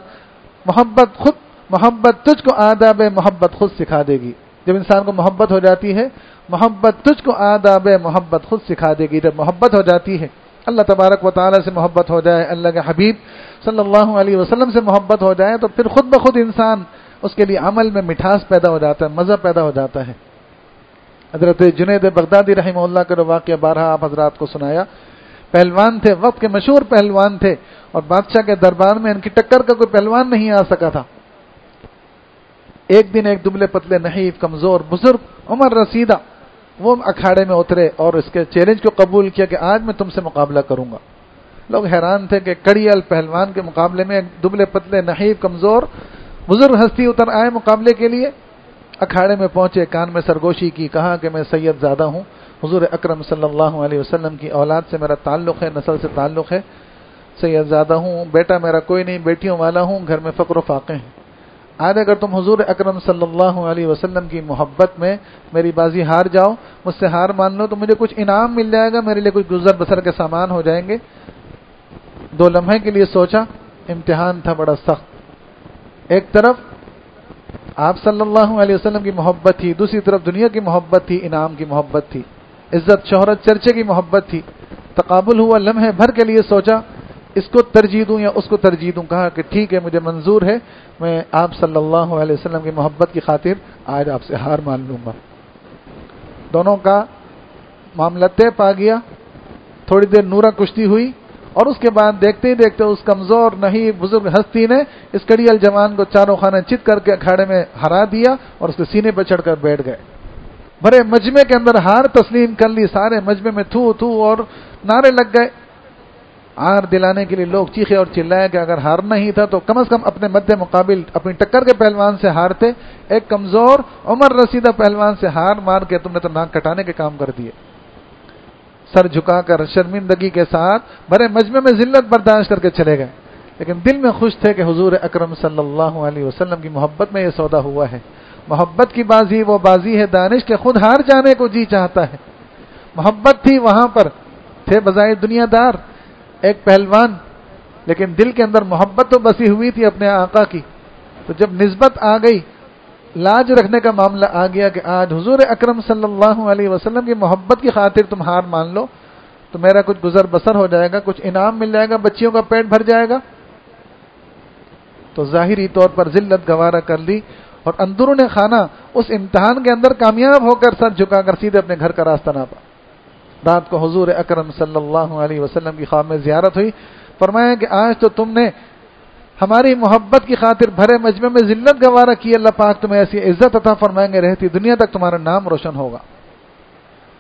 S1: محبت تجھ کو آداب محبت خود سکھا دے گی. جب انسان کو محبت ہو جاتی ہے، محبت تجھ کو آداب محبت خود سکھا دے گی. جب محبت ہو جاتی ہے، اللہ تبارک و تعالیٰ سے محبت ہو جائے، اللہ کے حبیب صلی اللہ علیہ وسلم سے محبت ہو جائے، تو پھر خود بخود انسان اس کے لیے عمل میں مٹھاس پیدا ہو جاتا ہے، مزہ پیدا ہو جاتا ہے. حضرت جنید بغدادی رحمہ اللہ کا واقعہ بارہا آپ حضرات کو سنایا. پہلوان تھے، وقت کے مشہور پہلوان تھے، اور بادشاہ کے دربار میں ان کی ٹکر کا کوئی پہلوان نہیں آ سکا تھا. ایک دن ایک دبلے پتلے نحیف کمزور بزرگ عمر رسیدہ وہ اکھاڑے میں اترے اور اس کے چیلنج کو قبول کیا کہ آج میں تم سے مقابلہ کروں گا. لوگ حیران تھے کہ کڑیل پہلوان کے مقابلے میں دبلے پتلے نحیف کمزور بزرگ ہستی اتر آئے مقابلے کے لیے. اکھاڑے میں پہنچے، کان میں سرگوشی کی، کہا کہ میں سید زادہ ہوں، حضور اکرم صلی اللہ علیہ وسلم کی اولاد سے میرا تعلق ہے، نسل سے تعلق ہے، سید زادہ ہوں، بیٹا میرا کوئی نہیں، بیٹیوں والا ہوں، گھر میں فقر و فاقے ہیں. آج اگر تم حضور اکرم صلی اللہ علیہ وسلم کی محبت میں میری بازی ہار جاؤ، مجھ سے ہار مان لو، تو مجھے کچھ انعام مل جائے گا، میرے لیے کچھ گزر بسر کے سامان ہو جائیں گے. 2 لمحے کے لیے سوچا، امتحان تھا بڑا سخت. ایک طرف آپ صلی اللہ علیہ وسلم کی محبت تھی، دوسری طرف دنیا کی محبت تھی، انعام کی محبت تھی، عزت شہرت چرچے کی محبت تھی. تقابل ہوا، لمحے بھر کے لیے سوچا اس کو ترجیح دوں یا اس کو ترجیح دوں. کہا کہ ٹھیک ہے، مجھے منظور ہے، میں آپ صلی اللہ علیہ وسلم کی محبت کی خاطر آج آپ سے ہار مان لوں گا. دونوں کا معاملہ طے پا گیا. تھوڑی دیر نورا کشتی ہوئی اور اس کے بعد دیکھتے ہی دیکھتے اس کمزور نہیں بزرگ ہستی نے اس کڑیل جوان کو چاروں خانے چت کر کے اکھاڑے میں ہرا دیا اور اس کے سینے پہ چڑھ کر بیٹھ گئے. بڑے مجمع کے اندر ہار تسلیم کر لی، سارے مجمع میں تھو تھو اور نعرے لگ گئے. ہار دلانے کے لیے لوگ چیخے اور چلائے کہ اگر ہارنا ہی تھا تو کم از کم اپنے مد مقابل اپنی ٹکر کے پہلوان سے ہارتے. ایک کمزور عمر رسیدہ پہلوان سے ہار مار کے تم نے تو ناک کٹانے کے کام کر دیے. سر جھکا کر شرمندگی کے ساتھ بڑے مجمع میں ذلت برداشت کر کے چلے گئے، لیکن دل میں خوش تھے کہ حضور اکرم صلی اللہ علیہ وسلم کی محبت میں یہ سودا ہوا ہے. محبت کی بازی وہ بازی ہے دانش کے خود ہار جانے کو جی چاہتا ہے. محبت تھی، وہاں پر تھے بظاہر دنیا دار ایک پہلوان، لیکن دل کے اندر محبت تو بسی ہوئی تھی اپنے آقا کی. تو جب نسبت آ گئی، لاج رکھنے کا معاملہ آ گیا کہ آج حضور اکرم صلی اللہ علیہ وسلم کی محبت کی خاطر تم ہار مان لو تو میرا کچھ گزر بسر ہو جائے گا، کچھ انعام مل جائے گا، بچیوں کا پیٹ بھر جائے گا. تو ظاہری طور پر ذلت گوارا کر لی اور اندرون خانہ اس امتحان کے اندر کامیاب ہو کر سر جھکا کر سیدھے اپنے گھر کا راستہ ناپا. رات کو حضور اکرم صلی اللہ علیہ وسلم کی خواب میں زیارت ہوئی. فرمایا کہ آج تو تم نے ہماری محبت کی خاطر بھرے مجمع میں ذلت گوارا کی، اللہ پاک تمہیں ایسی عزت عطا فرمائیں گے، رہتی دنیا تک تمہارا نام روشن ہوگا.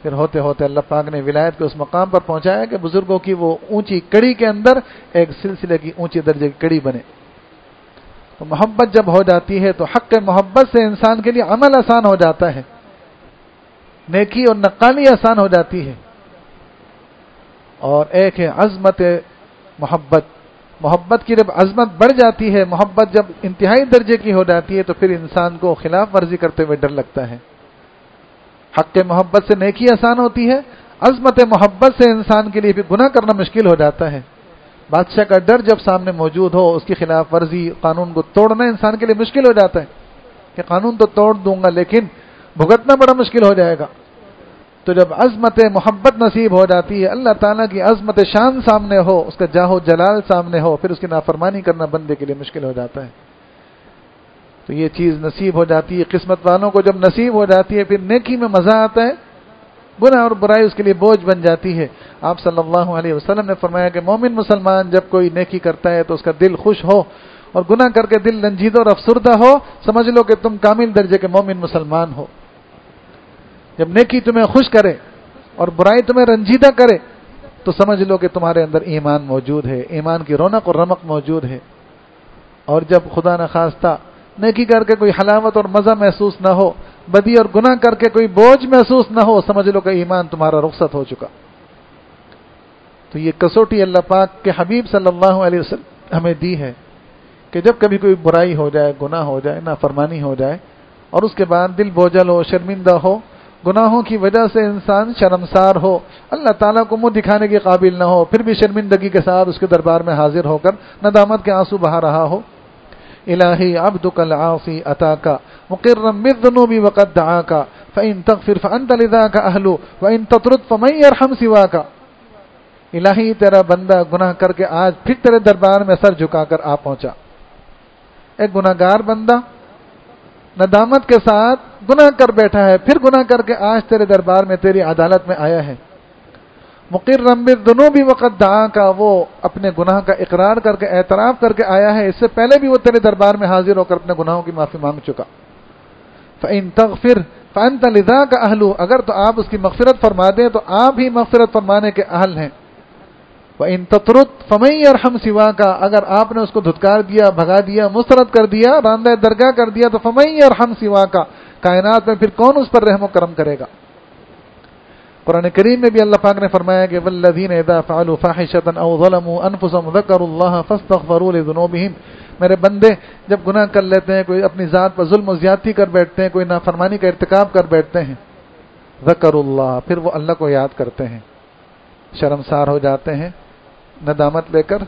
S1: پھر ہوتے ہوتے اللہ پاک نے ولایت کے اس مقام پر پہنچایا کہ بزرگوں کی وہ اونچی کڑی کے اندر ایک سلسلے کی اونچی درجے کی کڑی بنے. تو محبت جب ہو جاتی ہے تو حق محبت سے انسان کے لیے عمل آسان ہو جاتا ہے، نیکی اور نقالی آسان ہو جاتی ہے. اور ایک ہے عظمت محبت. محبت کی جب عظمت بڑھ جاتی ہے، محبت جب انتہائی درجے کی ہو جاتی ہے تو پھر انسان کو خلاف ورزی کرتے ہوئے ڈر لگتا ہے. حق محبت سے نیکی آسان ہوتی ہے، عظمت محبت سے انسان کے لیے بھی گناہ کرنا مشکل ہو جاتا ہے. بادشاہ کا ڈر جب سامنے موجود ہو، اس کی خلاف ورزی، قانون کو توڑنا انسان کے لیے مشکل ہو جاتا ہے کہ قانون تو توڑ دوں گا لیکن بھگتنا بڑا مشکل ہو جائے گا. تو جب عظمت محبت نصیب ہو جاتی ہے، اللہ تعالیٰ کی عظمت شان سامنے ہو، اس کا جاہ و جلال سامنے ہو، پھر اس کی نافرمانی کرنا بندے کے لیے مشکل ہو جاتا ہے. تو یہ چیز نصیب ہو جاتی ہے قسمت والوں کو. جب نصیب ہو جاتی ہے پھر نیکی میں مزہ آتا ہے، گناہ اور برائی اس کے لیے بوجھ بن جاتی ہے. آپ صلی اللہ علیہ وسلم نے فرمایا کہ مومن مسلمان جب کوئی نیکی کرتا ہے تو اس کا دل خوش ہو، اور گناہ کر کے دل رنجیدہ اور افسردہ ہو، سمجھ لو کہ تم کامل درجے کے مومن مسلمان ہو. جب نیکی تمہیں خوش کرے اور برائی تمہیں رنجیدہ کرے تو سمجھ لو کہ تمہارے اندر ایمان موجود ہے، ایمان کی رونق اور رمق موجود ہے. اور جب خدا نخواستہ نیکی کر کے کوئی حلاوت اور مزہ محسوس نہ ہو، بدی اور گناہ کر کے کوئی بوجھ محسوس نہ ہو، سمجھ لو کہ ایمان تمہارا رخصت ہو چکا. تو یہ کسوٹی اللہ پاک کے حبیب صلی اللہ علیہ وسلم ہمیں دی ہے کہ جب کبھی کوئی برائی ہو جائے، گناہ ہو جائے، نافرمانی ہو جائے، اور اس کے بعد دل بوجھل ہو، شرمندہ ہو، گناہوں کی وجہ سے انسان شرمسار ہو، اللہ تعالیٰ کو منہ دکھانے کے قابل نہ ہو، پھر بھی شرمندگی کے ساتھ اس کے دربار میں حاضر ہو کر ندامت کے آنسو بہا رہا ہو. الہی عبدک العاصی اتاک مقرا بالذنوب وقد دعاک فان تغفر فانت لذاک اہل وان تطرد فمن یرحم سواک. الہی تیرا بندہ گناہ کر کے آج پھر تیرے دربار میں سر جھکا کر آ پہنچا. ایک گناہ گار بندہ ندامت کے ساتھ گناہ کر بیٹھا ہے، پھر گناہ کر کے آج تیرے دربار میں تیری عدالت میں آیا ہے. مقرا بالذنوب وقد دعاک، وہ اپنے گناہ کا اقرار کر کے اعتراف کر کے آیا ہے، اس سے پہلے بھی وہ تیرے دربار میں حاضر ہو کر اپنے گناہوں کی معافی مانگ چکا. فإن تغفر فأنت لذاک اہل، اگر تو آپ اس کی مغفرت فرما دیں تو آپ ہی مغفرت فرمانے کے اہل ہیں. وإن تطرد فمن یرحم سواک، اگر آپ نے اس کو دھتکار دیا، بھگا دیا، مسترد کر دیا، راندہ درگاہ کر دیا تو فمن یرحم سواک، کائنات میں پھر کون اس پر رحم و کرم کرے گا. قرآن کریم میں بھی اللہ پاک نے فرمایا کہ والذین اذا فعلوا فاحشة او ظلموا انفسهم ذکروا اللہ فاستغفروا لذنوبهم، میرے بندے جب گناہ کر لیتے ہیں، کوئی اپنی ذات پر ظلم و زیادتی کر بیٹھتے ہیں، کوئی نافرمانی کا ارتکاب کر بیٹھتے ہیں، ذکروا اللہ، پھر وہ اللہ کو یاد کرتے ہیں، شرمسار ہو جاتے ہیں، ندامت لے کر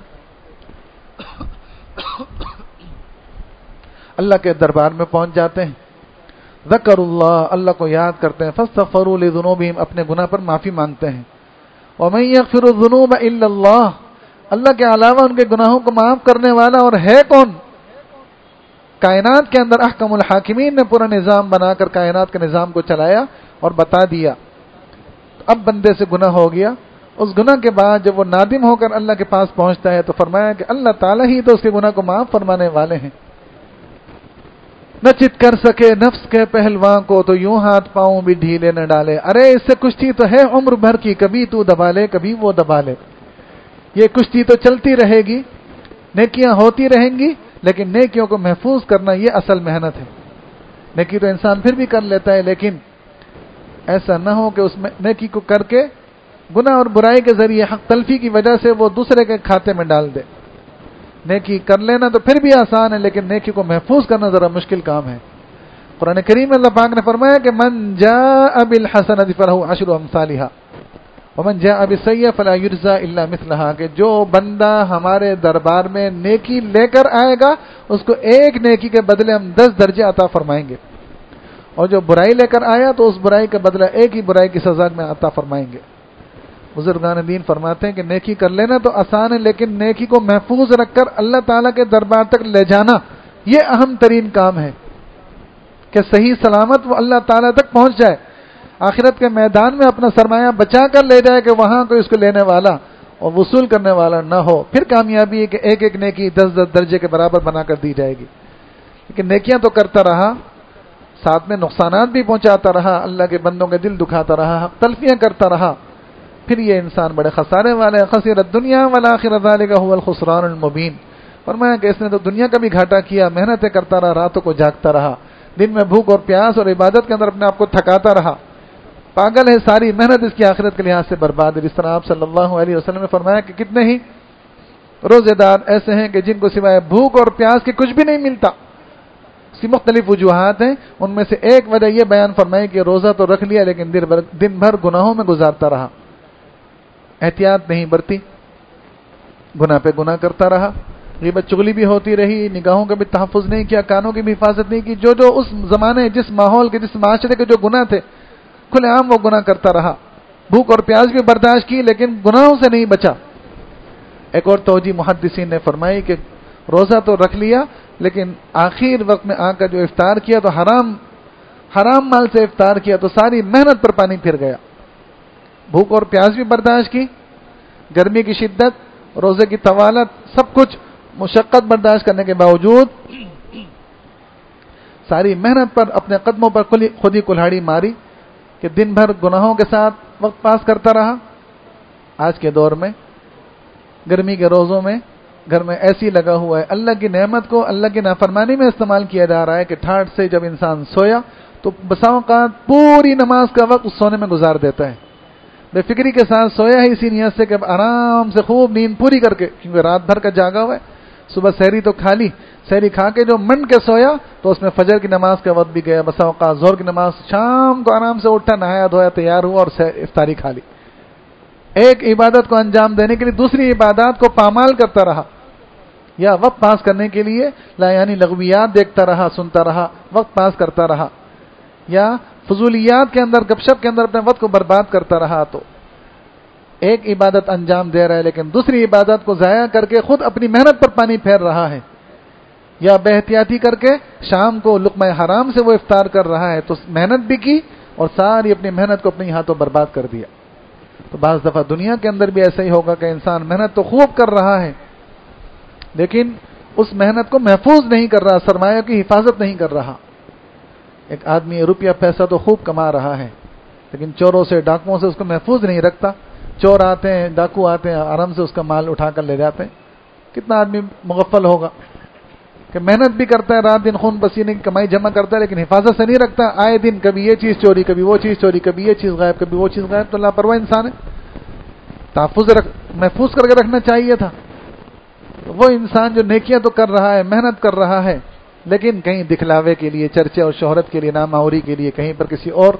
S1: اللہ کے دربار میں پہنچ جاتے ہیں. ذکر اللہ، اللہ کو یاد کرتے ہیں، فاستغفروا لذنوبہم، اپنے گناہ پر معافی مانگتے ہیں. ومن یغفر الذنوب الا اللہ، اللہ کے علاوہ ان کے گناہوں کو معاف کرنے والا اور ہے کون؟ کائنات کے اندر احکم الحاکمین نے پورا نظام بنا کر کائنات کے نظام کو چلایا اور بتا دیا. اب بندے سے گناہ ہو گیا، اس گناہ کے بعد جب وہ نادم ہو کر اللہ کے پاس پہنچتا ہے تو فرمایا کہ اللہ تعالیٰ ہی تو اس کے گناہ کو معاف فرمانے والے ہیں. نہ چت کر سکے نفس کے پہلواں کو تو یوں ہاتھ پاؤں بھی ڈھیلے نہ ڈالے. ارے اس سے کشتی تو ہے عمر بھر کی، کبھی تو دبا لے کبھی وہ دبا لے. یہ کشتی تو چلتی رہے گی، نیکیاں ہوتی رہیں گی، لیکن نیکیوں کو محفوظ کرنا یہ اصل محنت ہے. نیکی تو انسان پھر بھی کر لیتا ہے، لیکن ایسا نہ ہو کہ اس میں نیکی کو کر کے گناہ اور برائی کے ذریعے حق تلفی کی وجہ سے وہ دوسرے کے کھاتے میں ڈال دے. نیکی کر لینا تو پھر بھی آسان ہے، لیکن نیکی کو محفوظ کرنا ذرا مشکل کام ہے. قرآن کریم میں اللہ پاک نے فرمایا کہ من جاء بالحسنۃ فلہ عشر امثالها ومن جاء بالسیئۃ فلا یجزى الا مثلها، کہ جو بندہ ہمارے دربار میں نیکی لے کر آئے گا اس کو ایک نیکی کے بدلے ہم 10 درجے عطا فرمائیں گے، اور جو برائی لے کر آیا تو اس برائی کا بدلہ ایک ہی برائی کی سزا میں عطا فرمائیں گے. بزرگان دین فرماتے ہیں کہ نیکی کر لینا تو آسان ہے، لیکن نیکی کو محفوظ رکھ کر اللہ تعالیٰ کے دربار تک لے جانا یہ اہم ترین کام ہے کہ صحیح سلامت وہ اللہ تعالیٰ تک پہنچ جائے، آخرت کے میدان میں اپنا سرمایہ بچا کر لے جائے کہ وہاں کوئی اس کو لینے والا اور وصول کرنے والا نہ ہو. پھر کامیابی ہے کہ ایک ایک نیکی 10 درجے کے برابر بنا کر دی جائے گی. لیکن نیکیاں تو کرتا رہا، ساتھ میں نقصانات بھی پہنچاتا رہا، اللہ کے بندوں کے دل دکھاتا رہا، حق تلفیاں کرتا رہا، پھر یہ انسان بڑے خسارے والے ہیں۔ خسر الدنیا والآخرہ ذالک هو الخسران المبین۔ فرمایا کہ اس نے تو دنیا کا بھی گھاٹا کیا، محنتیں کرتا رہا، راتوں کو جاگتا رہا، دن میں بھوک اور پیاس اور عبادت کے اندر اپنے آپ کو تھکاتا رہا، پاگل ہے، ساری محنت اس کی آخرت کے لحاظ سے برباد ہے۔ اس طرح آپ صلی اللہ علیہ وسلم نے فرمایا کہ کتنے ہی روزے دار ایسے ہیں کہ جن کو سوائے بھوک اور پیاس کے کچھ بھی نہیں ملتا۔ اس کی مختلف وجوہات ہیں، ان میں سے ایک وجہ یہ بیان فرمائی کہ روزہ تو رکھ لیا لیکن دن بھر گناہوں میں گزارتا رہا، احتیاط نہیں برتی، گناہ پہ گناہ کرتا رہا، غیبت چغلی بھی ہوتی رہی، نگاہوں کا بھی تحفظ نہیں کیا، کانوں کی بھی حفاظت نہیں کی، جو اس زمانے، جس ماحول کے، جس معاشرے کے جو گناہ تھے کھلے عام وہ گناہ کرتا رہا، بھوک اور پیاس بھی برداشت کی لیکن گناہوں سے نہیں بچا۔ ایک اور توجیہ محدثین نے فرمائی کہ روزہ تو رکھ لیا لیکن آخر وقت میں آ کر جو افطار کیا تو حرام مال سے افطار کیا تو ساری محنت پر پانی پھر گیا، بھوک اور پیاس بھی برداشت کی، گرمی کی شدت، روزے کی طوالت، سب کچھ مشقت برداشت کرنے کے باوجود ساری محنت پر اپنے قدموں پر خود ہی کلہاڑی ماری کہ دن بھر گناہوں کے ساتھ وقت پاس کرتا رہا۔ آج کے دور میں گرمی کے روزوں میں گھر میں ایسی لگا ہوا ہے، اللہ کی نعمت کو اللہ کی نافرمانی میں استعمال کیا جا رہا ہے کہ ٹھاٹ سے جب انسان سویا تو بسا اوقات پوری نماز کا وقت اس سونے میں گزار دیتا ہے، بے فکری کے ساتھ سویا ہے اسی نیت سے کہ آرام سے خوب نیند پوری کر کے، کیونکہ رات بھر کا جاگا ہوا ہے، صبح سحری تو کھا لی، سحری کھا کے جو منڈ کے سویا تو اس میں فجر کی نماز کا وقت بھی گیا، بسا اوقات ظہر کی نماز، شام کو آرام سے اٹھا، نہایا دھویا، تیار ہوا اور افطاری کھا لی، ایک عبادت کو انجام دینے کے لیے دوسری عبادات کو پامال کرتا رہا، یا وقت پاس کرنے کے لیے یعنی لغویات دیکھتا رہا، سنتا رہا، وقت پاس کرتا رہا، یا فضولیات کے اندر، گپ شپ کے اندر اپنے وقت کو برباد کرتا رہا، تو ایک عبادت انجام دے رہا ہے لیکن دوسری عبادت کو ضائع کر کے خود اپنی محنت پر پانی پھیر رہا ہے، یا بے احتیاطی کر کے شام کو لقمہ حرام سے وہ افطار کر رہا ہے، تو محنت بھی کی اور ساری اپنی محنت کو اپنے ہاتھوں برباد کر دیا۔ تو بعض دفعہ دنیا کے اندر بھی ایسا ہی ہوگا کہ انسان محنت تو خوب کر رہا ہے لیکن اس محنت کو محفوظ نہیں کر رہا، سرمایہ کی حفاظت نہیں کر رہا۔ ایک آدمی روپیہ پیسہ تو خوب کما رہا ہے لیکن چوروں سے، ڈاکوؤں سے اس کو محفوظ نہیں رکھتا، چور آتے ہیں، ڈاکو آتے ہیں، آرام سے اس کا مال اٹھا کر لے جاتے ہیں۔ کتنا آدمی مغفل ہوگا کہ محنت بھی کرتا ہے، رات دن خون پسینے کی کمائی جمع کرتا ہے لیکن حفاظت سے نہیں رکھتا، آئے دن کبھی یہ چیز چوری، کبھی وہ چیز چوری، کبھی یہ چیز غائب، کبھی وہ چیز غائب، تو لاپرواہ انسان ہے۔ تحفظ محفوظ کر کے رکھنا چاہیے تھا۔ وہ انسان جو نیکیاں تو کر رہا ہے، محنت کر رہا ہے لیکن کہیں دکھلاوے کے لیے، چرچے اور شہرت کے لیے، ناموری کے لیے، کہیں پر کسی اور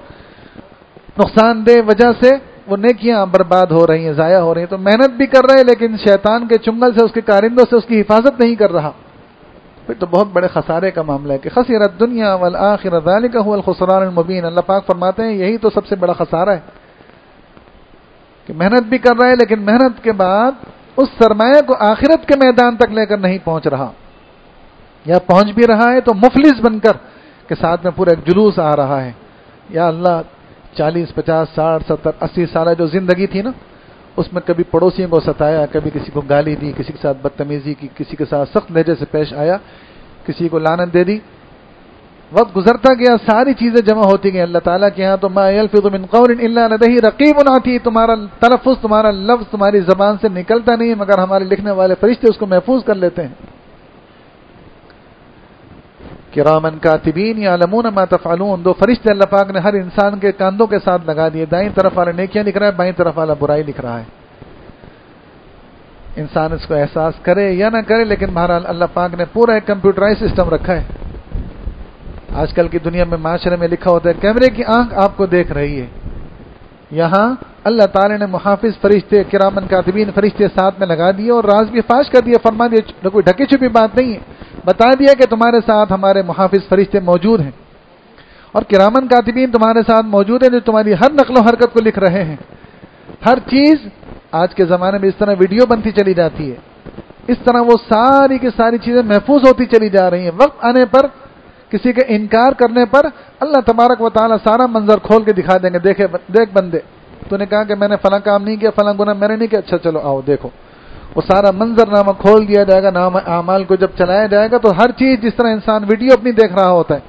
S1: نقصان دہ وجہ سے وہ نیکیاں برباد ہو رہی ہیں، ضائع ہو رہی ہیں، تو محنت بھی کر رہے ہیں لیکن شیطان کے چنگل سے، اس کے کارندوں سے اس کی حفاظت نہیں کر رہا، پھر تو بہت بڑے خسارے کا معاملہ ہے کہ خسر الدنیا والآخرہ ذالک هو الخسران المبین۔ اللہ پاک فرماتے ہیں یہی تو سب سے بڑا خسارہ ہے کہ محنت بھی کر رہے ہیں لیکن محنت کے بعد اس سرمایہ کو آخرت کے میدان تک لے کر نہیں پہنچ رہا، یا پہنچ بھی رہا ہے تو مفلس بن کر کے ساتھ میں پورا ایک جلوس آ رہا ہے۔ یا اللہ 40 50 60 70 80 سالہ جو زندگی تھی نا، اس میں کبھی پڑوسیوں کو ستایا، کبھی کسی کو گالی دی، کسی کے ساتھ بدتمیزی کی، کسی کے ساتھ سخت لہجے سے پیش آیا، کسی کو لعنت دے دی، وقت گزرتا گیا، ساری چیزیں جمع ہوتی گئی اللہ تعالیٰ کے ہاں، تو ما یلفظ من قول الا لدیہ رقیب عتید، تمہارا تلفظ، تمہارا لفظ تمہاری زبان سے نکلتا نہیں مگر ہمارے لکھنے والے فرشتے اس کو محفوظ کر لیتے ہیں۔ کرامن کاتبین یعلمون ما تفعلون، دو فرشتے اللہ پاک نے ہر انسان کے کاندھوں کے ساتھ لگا دیے، دائیں طرف والا نیکیاں لکھ رہا ہے، بائیں طرف والا برائی لکھ رہا ہے۔ انسان اس کو احساس کرے یا نہ کرے لیکن بہرحال اللہ پاک نے پورا ایک کمپیوٹرائز سسٹم رکھا ہے۔ آج کل کی دنیا میں معاشرے میں لکھا ہوتا ہے کیمرے کی آنکھ آپ کو دیکھ رہی ہے، یہاں اللہ تعالی نے محافظ فرشتے، کرامن کاتبین فرشتے ساتھ میں لگا دیے اور راز بھی فاش کر دیا، فرما دیا، کوئی ڈھکی چھپی بات نہیں ہے، بتا دیا کہ تمہارے ساتھ ہمارے محافظ فرشتے موجود ہیں، اور کرامن کاتبین تمہارے ساتھ موجود ہیں جو تمہاری ہر نقل و حرکت کو لکھ رہے ہیں۔ ہر چیز آج کے زمانے میں اس طرح ویڈیو بنتی چلی جاتی ہے، اس طرح وہ ساری کی ساری چیزیں محفوظ ہوتی چلی جا رہی ہیں۔ وقت آنے پر کسی کے انکار کرنے پر اللہ تبارک و تعالی سارا منظر کھول کے دکھا دیں گے، دیکھ بندے، تو نے کہا کہ میں نے فلاں کام نہیں کیا، فلاں گناہ میں نے نہیں کیا، اچھا چلو آؤ دیکھو، وہ سارا منظر نامہ کھول دیا جائے گا، نام اعمال کو جب چلایا جائے گا تو ہر چیز جس طرح انسان ویڈیو اپنی دیکھ رہا ہوتا ہے،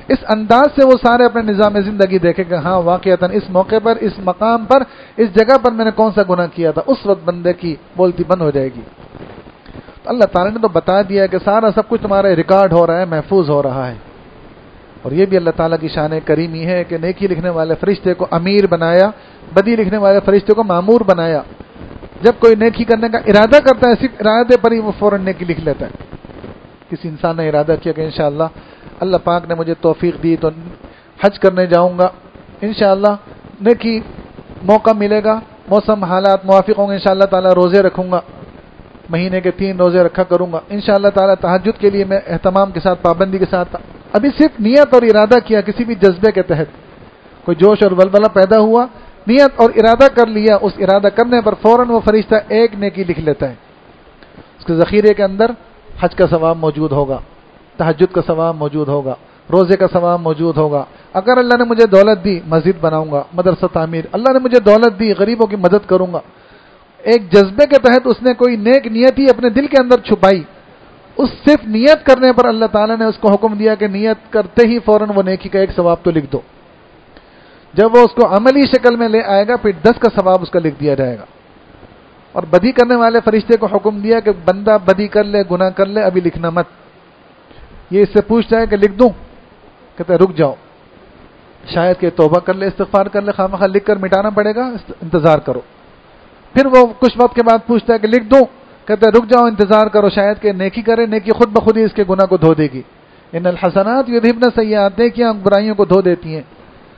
S1: اس انداز سے وہ سارے اپنے نظام زندگی دیکھے کہ ہاں واقعتاً اس موقع پر، اس مقام پر، اس جگہ پر میں نے کون سا گناہ کیا تھا، اس وقت بندے کی بولتی بند ہو جائے گی۔ تو اللہ تعالیٰ نے تو بتا دیا کہ سارا سب کچھ تمہارا ریکارڈ ہو رہا ہے، محفوظ ہو رہا ہے۔ اور یہ بھی اللہ تعالیٰ کی شان کریمی ہے کہ نیکی لکھنے والے فرشتے کو امیر بنایا، بدی لکھنے والے فرشتے کو مامور بنایا۔ جب کوئی نیکی کرنے کا ارادہ کرتا ہے، صرف ارادے پر ہی وہ فوراً نیکی لکھ لیتا ہے۔ کسی انسان نے ارادہ کیا کہ انشاءاللہ اللہ پاک نے مجھے توفیق دی تو حج کرنے جاؤں گا، انشاءاللہ نیکی موقع ملے گا، موسم حالات موافق ہوں گے، انشاءاللہ تعالیٰ روزے رکھوں گا، مہینے کے 3 روزے رکھا کروں گا، انشاءاللہ تعالیٰ تہجد کے لیے میں اہتمام کے ساتھ، پابندی کے ساتھ۔ ابھی صرف نیت اور ارادہ کیا، کسی بھی جذبے کے تحت کوئی جوش اور ولولہ پیدا ہوا، نیت اور ارادہ کر لیا، اس ارادہ کرنے پر فوراً وہ فرشتہ ایک نیکی لکھ لیتا ہے۔ اس کے ذخیرے کے اندر حج کا ثواب موجود ہوگا، تہجد کا ثواب موجود ہوگا، روزے کا ثواب موجود ہوگا۔ اگر اللہ نے مجھے دولت دی، مسجد بناؤں گا، مدرسہ تعمیر، اللہ نے مجھے دولت دی، غریبوں کی مدد کروں گا۔ ایک جذبے کے تحت اس نے کوئی نیک نیت ہی اپنے دل کے اندر چھپائی، اس صرف نیت کرنے پر اللہ تعالیٰ نے اس کو حکم دیا کہ نیت کرتے ہی فوراً وہ نیکی کا ایک ثواب تو لکھ دو۔ جب وہ اس کو عملی شکل میں لے آئے گا پھر 10 کا ثواب اس کا لکھ دیا جائے گا۔ اور بدی کرنے والے فرشتے کو حکم دیا کہ بندہ بدی کر لے، گناہ کر لے، ابھی لکھنا مت۔ یہ اس سے پوچھتا ہے کہ لکھ دوں، کہتا ہے رک جاؤ، شاید کہ توبہ کر لے، استغفار کر لے، خامخواہ لکھ کر مٹانا پڑے گا، انتظار کرو۔ پھر وہ کچھ وقت کے بعد پوچھتا ہے کہ لکھ دوں، کہتا ہے رک جاؤ، انتظار کرو، شاید کہ نیکی کرے، نیکی خود بخود ہی اس کے گناہ کو دھو دے گی۔ ان الحسنات یذھبن السیئات، نیکیاں برائیوں کو دھو دیتی ہیں۔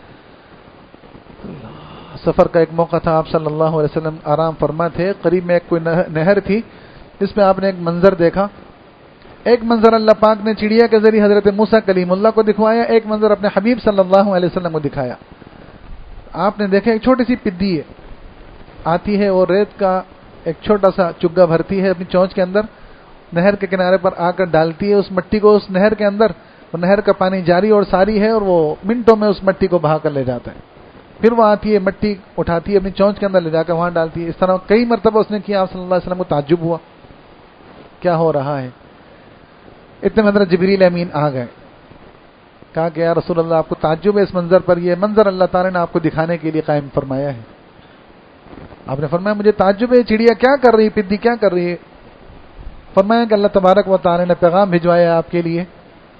S1: سفر کا ایک موقع تھا، آپ صلی اللہ علیہ وسلم آرام فرما تھے، قریب میں ایک کوئی نہر تھی جس میں آپ نے ایک منظر دیکھا۔ ایک منظر اللہ پاک نے چڑیا کے ذریعے حضرت موسیٰ کلیم اللہ کو دکھوایا، ایک منظر اپنے حبیب صلی اللہ علیہ وسلم کو دکھایا۔ آپ نے دیکھا ایک چھوٹی سی پدی ہے، آتی ہے اور ریت کا ایک چھوٹا سا چگا بھرتی ہے اپنی چونچ کے اندر، نہر کے کنارے پر آ کر ڈالتی ہے اس مٹی کو اس نہر کے اندر، وہ نہر کا پانی جاری اور ساری ہے اور وہ منٹوں میں اس مٹی کو بہا کر لے جاتا ہے۔ پھر وہ آتی ہے، مٹی اٹھاتی ہے، اپنی چونچ کے اندر لے جا کر وہاں ڈالتی ہے۔ اس طرح کئی مرتبہ اس نے کیا، آپ صلی اللہ علیہ وسلم کو تعجب ہوا کیا ہو رہا ہے۔ اتنے میں حضرت جبریل امین آ گئے، کہا کہ یا رسول اللہ، آپ کو تعجب ہے اس منظر پر، یہ منظر اللہ تعالیٰ نے آپ کو دکھانے کے لیے قائم فرمایا ہے۔ آپ نے فرمایا مجھے تعجب ہے، چڑیا کیا کر رہی ہے، پدی کیا کر رہی ہے؟ فرمایا کہ اللہ تبارک و تعالیٰ نے پیغام بھجوایا آپ کے لیے،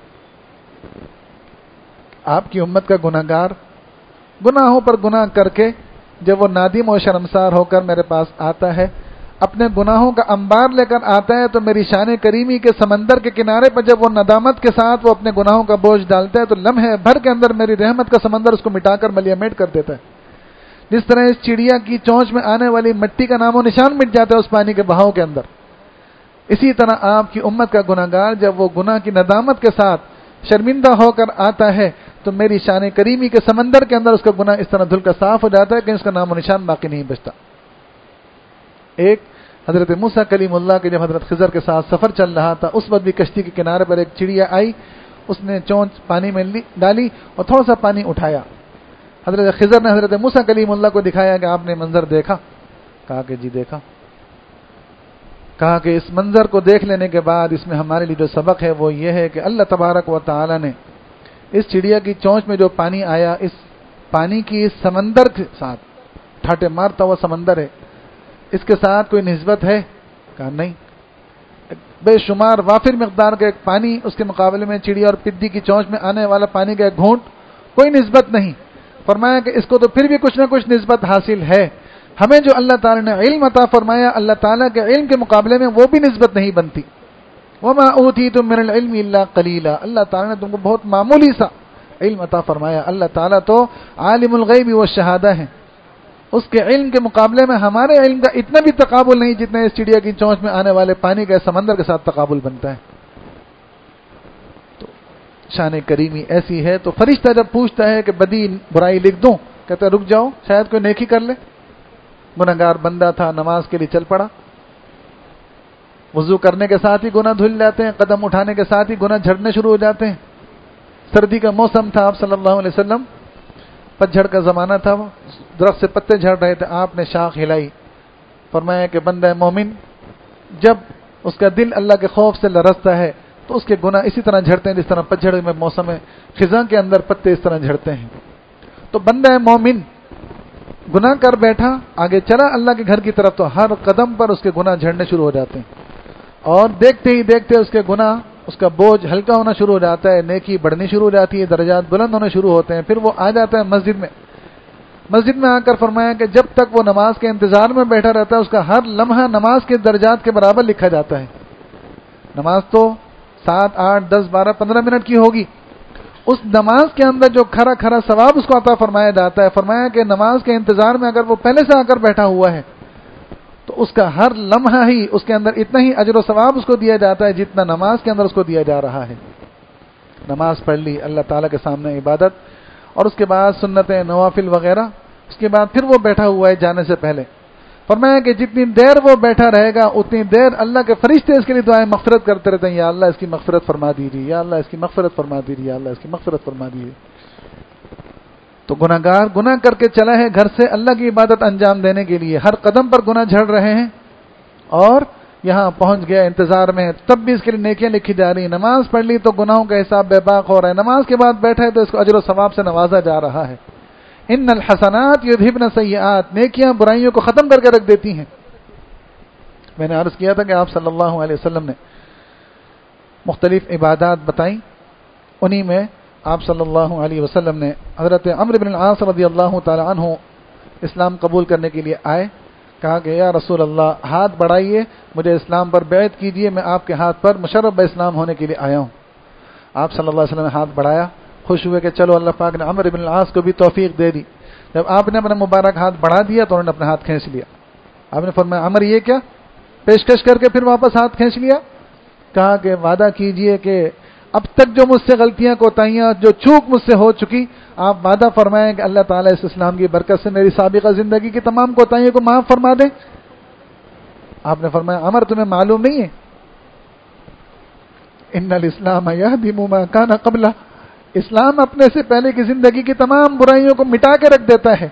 S1: آپ کی امت کا گناہگار گناہوں پر گناہ کر کے جب وہ نادم و شرمسار ہو کر میرے پاس آتا ہے، اپنے گناہوں کا انبار لے کر آتا ہے، تو میری شان کریمی کے سمندر کے کنارے پر جب وہ ندامت کے ساتھ وہ اپنے گناہوں کا بوجھ ڈالتا ہے تو لمحے بھر کے اندر میری رحمت کا سمندر اس کو مٹا کر ملیامیٹ کر دیتا ہے۔ جس طرح اس چڑیا کی چونچ میں آنے والی مٹی کا نام و نشان مٹ جاتا ہے اس پانی کے بہاؤ کے اندر، اسی طرح آپ کی امت کا گناہگار جب وہ گناہ کی ندامت کے ساتھ شرمندہ ہو کر آتا ہے تو میری شان کریمی کے سمندر کے اندر اس کا گناہ اس طرح دھل کر صاف ہو جاتا ہے کہ اس کا نام و نشان باقی نہیں بچتا۔ ایک حضرت موسیٰ کلیم اللہ کے جب حضرت خضر کے ساتھ سفر چل رہا تھا، اس وقت بھی کشتی کے کنارے پر ایک چڑیا آئی، اس نے چونچ پانی میں ڈالی اور تھوڑا سا پانی اٹھایا۔ حضرت خضر نے حضرت موسیٰ کلیم اللہ کو دکھایا کہ آپ نے منظر دیکھا؟ کہا کہ جی دیکھا۔ کہا کہ اس منظر کو دیکھ لینے کے بعد اس میں ہمارے لیے جو سبق ہے وہ یہ ہے کہ اللہ تبارک و تعالی نے اس چڑیا کی چونچ میں جو پانی آیا، اس پانی کی اس سمندر کے ساتھ، ٹھاٹے مارتا ہوا سمندر ہے، اس کے ساتھ کوئی نسبت ہے؟ کہا نہیں، بے شمار وافر مقدار کا ایک پانی اس کے مقابلے میں چڑیا اور پدی کی چونچ میں آنے والا پانی کا ایک گھونٹ، کوئی نسبت نہیں۔ فرمایا کہ اس کو تو پھر بھی کچھ نہ کچھ نسبت حاصل ہے، ہمیں جو اللہ تعالیٰ نے علم عطا فرمایا، اللہ تعالیٰ کے علم کے مقابلے میں وہ بھی نسبت نہیں بنتی۔ وما اوتیتم من العلم الا قلیلا، اللہ تعالیٰ نے تم کو بہت معمولی سا علم عطا فرمایا۔ اللہ تعالیٰ تو عالم الغیب والشہادہ ہے، اس کے علم کے مقابلے میں ہمارے علم کا اتنا بھی تقابل نہیں جتنا اس چڑیا کی چونچ میں آنے والے پانی کا سمندر کے ساتھ تقابل بنتا ہے۔ تو شان کریمی ایسی ہے۔ تو فرشتہ جب پوچھتا ہے کہ بدی برائی لکھ دوں، کہتا ہے رک جاؤ، شاید کوئی نیکی کر لے۔ گناہگار بندہ تھا، نماز کے لیے چل پڑا، وضو کرنے کے ساتھ ہی گناہ دھل جاتے ہیں، قدم اٹھانے کے ساتھ ہی گناہ جھڑنے شروع ہو جاتے ہیں۔ سردی کا موسم تھا، آپ صلی اللہ علیہ وسلم، پتجھڑ کا زمانہ تھا، درخت سے پتے جھڑ رہے تھے، آپ نے شاخ ہلائی، فرمایا کہ بندہ مومن جب اس کا دل اللہ کے خوف سے لرزتا ہے تو اس کے گناہ اسی طرح جھڑتے ہیں جس طرح پتجھڑ میں موسم خزاں کے اندر پتے اس طرح جھڑتے ہیں۔ تو بندہ مومن گناہ کر بیٹھا، آگے چلا اللہ کے گھر کی طرف، تو ہر قدم پر اس کے گناہ جھڑنے شروع ہو جاتے ہیں، اور دیکھتے ہی دیکھتے اس کے گناہ، اس کا بوجھ ہلکا ہونا شروع ہو جاتا ہے، نیکی بڑھنی شروع ہو جاتی ہے، درجات بلند ہونے شروع ہوتے ہیں۔ پھر وہ آ جاتا ہے مسجد میں آ کر فرمایا کہ جب تک وہ نماز کے انتظار میں بیٹھا رہتا ہے، اس کا ہر لمحہ نماز کے درجات کے برابر لکھا جاتا ہے۔ نماز تو 7، 8، 10، 12، 15 منٹ کی ہوگی، اس نماز کے اندر جو کھرا کھرا ثواب اس کو عطا فرمایا جاتا ہے۔ فرمایا کہ نماز کے انتظار میں اگر وہ پہلے سے آ کر بیٹھا ہوا ہے تو اس کا ہر لمحہ ہی اس کے اندر اتنا ہی اجر و ثواب اس کو دیا جاتا ہے جتنا نماز کے اندر اس کو دیا جا رہا ہے۔ نماز پڑھ لی اللہ تعالیٰ کے سامنے عبادت، اور اس کے بعد سنتیں، نوافل وغیرہ، اس کے بعد پھر وہ بیٹھا ہوا ہے جانے سے پہلے۔ فرمایا کہ جتنی دیر وہ بیٹھا رہے گا اتنی دیر اللہ کے فرشتے اس کے لیے دعائیں مغفرت کرتے رہتے ہیں، یا اللہ اس کی مغفرت فرما دیجیے، یا اللہ اس کی مغفرت فرما دیجیے، یا اللہ اس کی مغفرت فرما دیجیے۔ تو گناہ گار گناہ کر کے چلا ہے گھر سے اللہ کی عبادت انجام دینے کے لیے، ہر قدم پر گناہ جھڑ رہے ہیں، اور یہاں پہنچ گیا انتظار میں، تب بھی اس کے لیے نیکیاں لکھی جا رہی ہیں۔ نماز پڑھ لی تو گناہوں کا حساب بے باک ہو رہا ہے، نماز کے بعد بیٹھا ہے تو اس کو اجر و ثواب سے نوازا جا رہا ہے۔ ان الحسنات یذھبن السیئات، نیکیاں برائیوں کو ختم کر کے رکھ دیتی ہیں۔ میں نے عرض کیا تھا کہ آپ صلی اللہ علیہ وسلم نے مختلف عبادات بتائیں، انہی میں آپ صلی اللہ علیہ وسلم نے حضرت عمرو بن العاص رضی اللہ تعالی عنہ اسلام قبول کرنے کے لیے آئے، کہا کہ یا رسول اللہ ہاتھ بڑھائیے، مجھے اسلام پر بیعت کیجیے، میں آپ کے ہاتھ پر مشرف باسلام ہونے کے لیے آیا ہوں۔ آپ صلی اللہ علیہ وسلم نے ہاتھ بڑھایا، خوش ہوئے کہ چلو اللہ پاک نے عمرو بن العاص کو بھی توفیق دے دی۔ جب آپ نے اپنا مبارک ہاتھ بڑھا دیا تو انہوں نے اپنا ہاتھ کھینچ لیا۔ آپ نے فرمایا عمر یہ کیا؟ پیشکش کر کے پھر واپس ہاتھ کھینچ لیا۔ کہا کہ وعدہ کیجئے کہ اب تک جو مجھ سے غلطیاں کوتاہیاں جو چوک مجھ سے ہو چکی، آپ وعدہ فرمائیں کہ اللہ تعالیٰ اس اسلام کی برکت سے میری سابقہ زندگی کی تمام کوتاہیوں کو معاف فرما دیں۔ آپ نے فرمایا عمر تمہیں معلوم نہیں ہے ان الاسلام یہدم ما کان قبلہ، اسلام اپنے سے پہلے کی زندگی کی تمام برائیوں کو مٹا کے رکھ دیتا ہے۔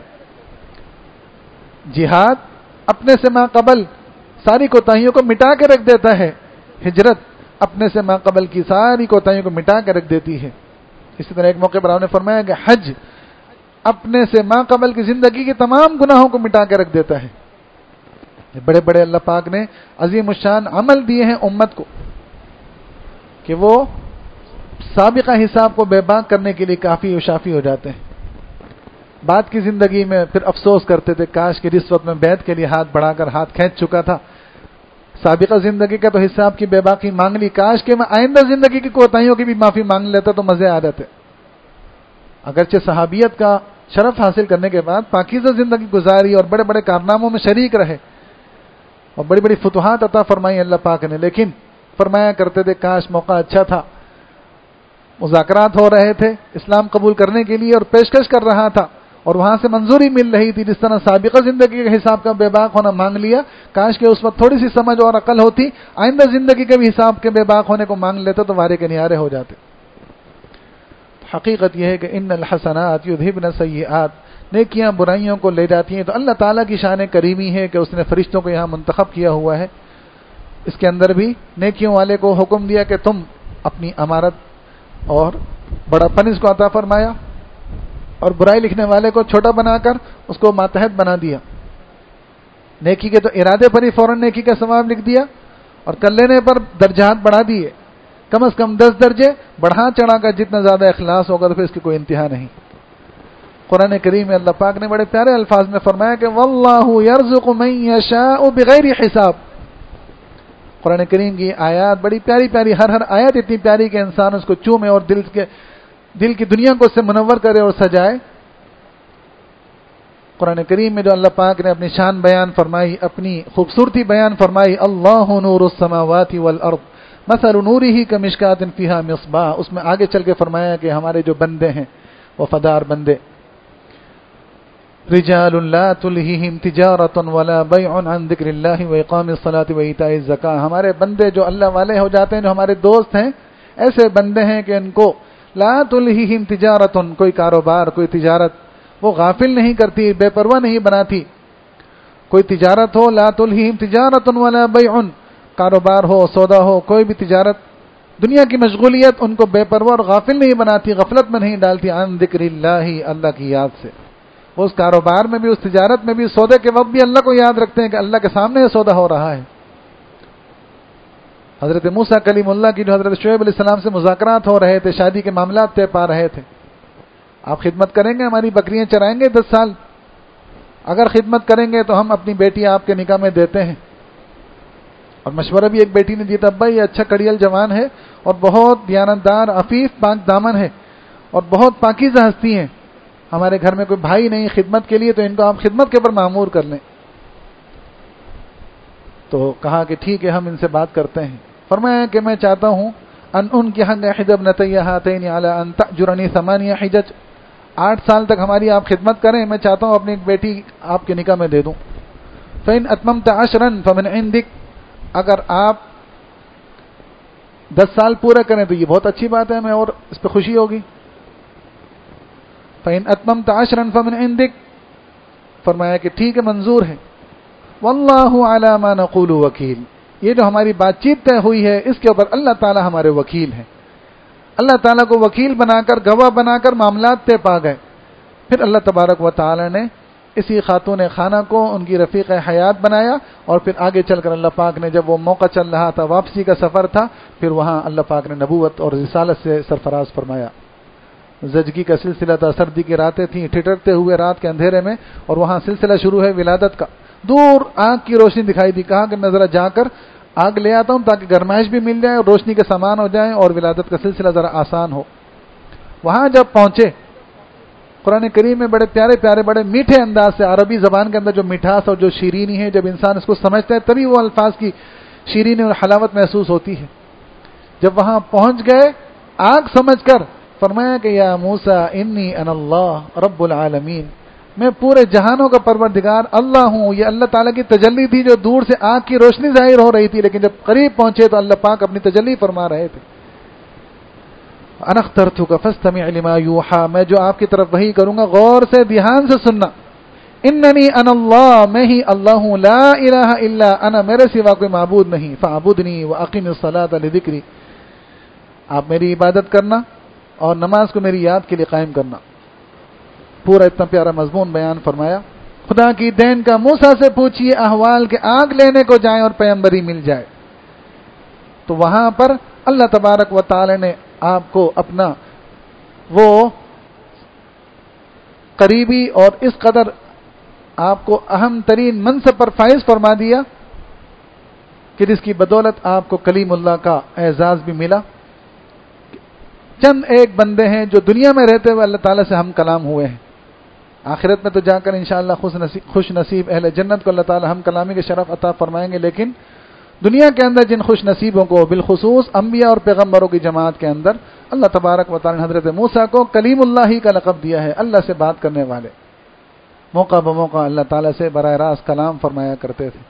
S1: جہاد اپنے سے ما قبل ساری کوتاہیوں کو مٹا کے رکھ دیتا ہے، ہجرت اپنے سے ما قبل کی ساری کوتاہیوں کو مٹا کے رکھ دیتی ہے۔ اسی طرح ایک موقع پر آپ نے فرمایا کہ حج اپنے سے ما قبل کی زندگی کے تمام گناہوں کو مٹا کے رکھ دیتا ہے۔ بڑے بڑے اللہ پاک نے عظیم الشان عمل دیے ہیں امت کو کہ وہ سابقہ حساب کو بے باک کرنے کے لیے کافی و شافی ہو جاتے ہیں۔ بعد کی زندگی میں پھر افسوس کرتے تھے کاش کہ جس وقت میں بیعت کے لیے ہاتھ بڑھا کر ہاتھ کھینچ چکا تھا، سابقہ زندگی کا تو حساب کی بے باکی مانگ لی، کاش کہ میں آئندہ زندگی کی کوتاہیوں کی بھی معافی مانگ لیتا تو مزے آ جاتے۔ اگرچہ صحابیت کا شرف حاصل کرنے کے بعد پاکیزہ زندگی گزاری اور بڑے بڑے کارناموں میں شریک رہے اور بڑی بڑی فتوحات عطا فرمائی اللہ پاک نے، لیکن فرمایا کرتے تھے کاش موقع اچھا تھا، مذاکرات ہو رہے تھے اسلام قبول کرنے کے لیے اور پیشکش کر رہا تھا اور وہاں سے منظوری مل رہی تھی، جس طرح سابقہ زندگی کے حساب کا بے باک ہونا مانگ لیا، کاش کہ اس وقت تھوڑی سی سمجھ اور عقل ہوتی، آئندہ زندگی کے بھی حساب کے بے باک ہونے کو مانگ لیتے تو وارے کے نیارے ہو جاتے۔ حقیقت یہ ہے کہ ان الحسنات یذھبن السیئات، نیکیاں برائیوں کو لے جاتی ہیں۔ تو اللہ تعالیٰ کی شان کریمی ہے کہ اس نے فرشتوں کو یہاں منتخب کیا ہوا ہے، اس کے اندر بھی نیکیوں والے کو حکم دیا کہ تم اپنی امارت اور بڑا پن اس کو عطا فرمایا، اور برائی لکھنے والے کو چھوٹا بنا کر اس کو ماتحت بنا دیا۔ نیکی کے تو ارادے پر ہی فوراً نیکی کا ثواب لکھ دیا، اور کر لینے پر درجات بڑھا دیے، کم از کم 10 درجے بڑھا چڑھا کر، جتنا زیادہ اخلاص ہوگا تو پھر اس کی کوئی انتہا نہیں۔ قرآن کریم میں اللہ پاک نے بڑے پیارے الفاظ میں فرمایا کہ واللہ یرزق من یشاء بغیر حساب۔ قرآن کریم کی آیات بڑی پیاری پیاری، ہر آیت اتنی پیاری کہ انسان اس کو چومے اور دل کی دنیا کو اس سے منور کرے اور سجائے۔ قرآن کریم میں جو اللہ پاک نے اپنی شان بیان فرمائی، اپنی خوبصورتی بیان فرمائی، اللہ نور السماوات والارض مثل نورہ کمشکاۃ فیہا مصباح، اس میں آگے چل کے فرمایا کہ ہمارے جو بندے ہیں وفادار بندے، رجال لا تلہیہم تجارۃ ولا بیع عن ذکر اللہ واقام الصلاۃ وایتاء الزکاۃ، ہمارے بندے جو اللہ والے ہو جاتے ہیں، جو ہمارے دوست ہیں، ایسے بندے ہیں کہ ان کو لا تلہیہم تجارۃ، کوئی کاروبار کوئی تجارت وہ غافل نہیں کرتی، بے پرواہ نہیں بناتی۔ کوئی تجارت ہو، لا تلہیہم تجارۃ ولا بیع، کاروبار ہو، سودا ہو، کوئی بھی تجارت دنیا کی مشغولیت ان کو بے پرواہ اور غافل نہیں بناتی، غفلت میں نہیں ڈالتی عن ذکر اللہ، اللہ کی یاد سے۔ وہ اس کاروبار میں بھی، اس تجارت میں بھی، سودے کے وقت بھی اللہ کو یاد رکھتے ہیں کہ اللہ کے سامنے یہ سودا ہو رہا ہے۔ حضرت موسیٰ کلیم اللہ کی جو حضرت شعیب علیہ السلام سے مذاکرات ہو رہے تھے، شادی کے معاملات طے پا رہے تھے، آپ خدمت کریں گے، ہماری بکریاں چرائیں گے 10 سال؟ اگر خدمت کریں گے تو ہم اپنی بیٹی آپ کے نکاح میں دیتے ہیں۔ اور مشورہ بھی ایک بیٹی نے دیا تھا، ابا یہ اچھا کڑیل جوان ہے اور بہت دیانتدار، عفیف، پاک دامن ہے اور بہت پاکیزہ ہستی ہیں، ہمارے گھر میں کوئی بھائی نہیں خدمت کے لیے، تو ان کو آپ خدمت کے اوپر معمور کر لیں۔ تو کہا کہ ٹھیک ہے، ہم ان سے بات کرتے ہیں۔ فرمایا کہ میں چاہتا ہوں ان کی حق احد ابنتی ہاتین علی ان تأجرنی 8 حجج، 8 سال تک ہماری آپ خدمت کریں، میں چاہتا ہوں اپنی ایک بیٹی آپ کے نکاح میں دے دوں۔ فإن اتممت 10 فمن عندک، اگر آپ 10 سال پورے کریں تو یہ بہت اچھی بات ہے، ہمیں اور اس پہ خوشی ہوگی۔ فإن اتممت 10 فمن عندک، فرمایا کہ ٹھیک ہے، منظور ہے۔ واللہ علی ما نقول وکیل، یہ جو ہماری بات چیت طے ہوئی ہے اس کے اوپر اللہ تعالی ہمارے وکیل ہیں۔ اللہ تعالیٰ کو وکیل بنا کر، گواہ بنا کر معاملات طے پا گئے۔ پھر اللہ تبارک و تعالی نے اسی خاتون خانہ کو ان کی رفیق حیات بنایا، اور پھر آگے چل کر اللہ پاک نے جب وہ موقع چل رہا تھا، واپسی کا سفر تھا، پھر وہاں اللہ پاک نے نبوت اور رسالت سے سرفراز فرمایا۔ زچگی کا سلسلہ تھا، سردی کی راتیں تھیں، ٹھٹرتے ہوئے رات کے اندھیرے میں، اور وہاں سلسلہ شروع ہے ولادت کا۔ دور آنکھ کی روشنی دکھائی دی، کہا کہ میں ذرا جا کر آگ لے آتا ہوں تاکہ گرمائش بھی مل جائے اور روشنی کے سامان ہو جائیں اور ولادت کا سلسلہ ذرا آسان ہو۔ وہاں جب پہنچے، قرآن کریم میں بڑے پیارے پیارے، بڑے میٹھے انداز سے، عربی زبان کے اندر جو مٹھاس اور جو شیرینی ہے، جب انسان اس کو سمجھتا ہے تبھی وہ الفاظ کی شیرینی اور حلاوت محسوس ہوتی ہے۔ جب وہاں پہنچ گئے، آگ سمجھ کر فرمایا کہ یا موسیٰ انی انا اللہ رب العالمین، میں پورے جہانوں کا پروردگار اللہ ہوں۔ یہ اللہ تعالیٰ کی تجلی تھی جو دور سے آگ کی روشنی ظاہر ہو رہی تھی، لیکن جب قریب پہنچے تو اللہ پاک اپنی تجلی فرما رہے تھے۔ انا اخترتک فاستمع لما یوحی، میں جو آپ کی طرف وحی کروں گا غور سے، دھیان سے سننا۔ اننی انا اللہ، میں ہی اللہ ہوں، لا الہ الا انا، میرے سوا کوئی معبود نہیں، فاعبدنی واقم الصلاۃ لذکری، آپ میری عبادت کرنا اور نماز کو میری یاد کے لیے قائم کرنا۔ پورا اتنا پیارا مضمون بیان فرمایا۔ خدا کی دین کا موسیٰ سے پوچھئے احوال کہ آگ لینے کو جائیں اور پیغمبری مل جائے، تو وہاں پر اللہ تبارک و تعالی نے آپ کو اپنا وہ قریبی اور اس قدر آپ کو اہم ترین منصب پر فائز فرما دیا کہ جس کی بدولت آپ کو کلیم اللہ کا اعزاز بھی ملا۔ چند ایک بندے ہیں جو دنیا میں رہتے ہوئے اللہ تعالیٰ سے ہم کلام ہوئے ہیں، آخرت میں تو جا کر انشاءاللہ خوش نصیب اہل جنت کو اللہ تعالیٰ ہم کلامی کے شرف عطا فرمائیں گے، لیکن دنیا کے اندر جن خوش نصیبوں کو بالخصوص انبیاء اور پیغمبروں کی جماعت کے اندر اللہ تبارک و تعالی نے حضرت موسیٰ کو کلیم اللہ ہی کا لقب دیا ہے، اللہ سے بات کرنے والے، موقع بموقع اللہ تعالیٰ سے براہ راست کلام فرمایا کرتے تھے۔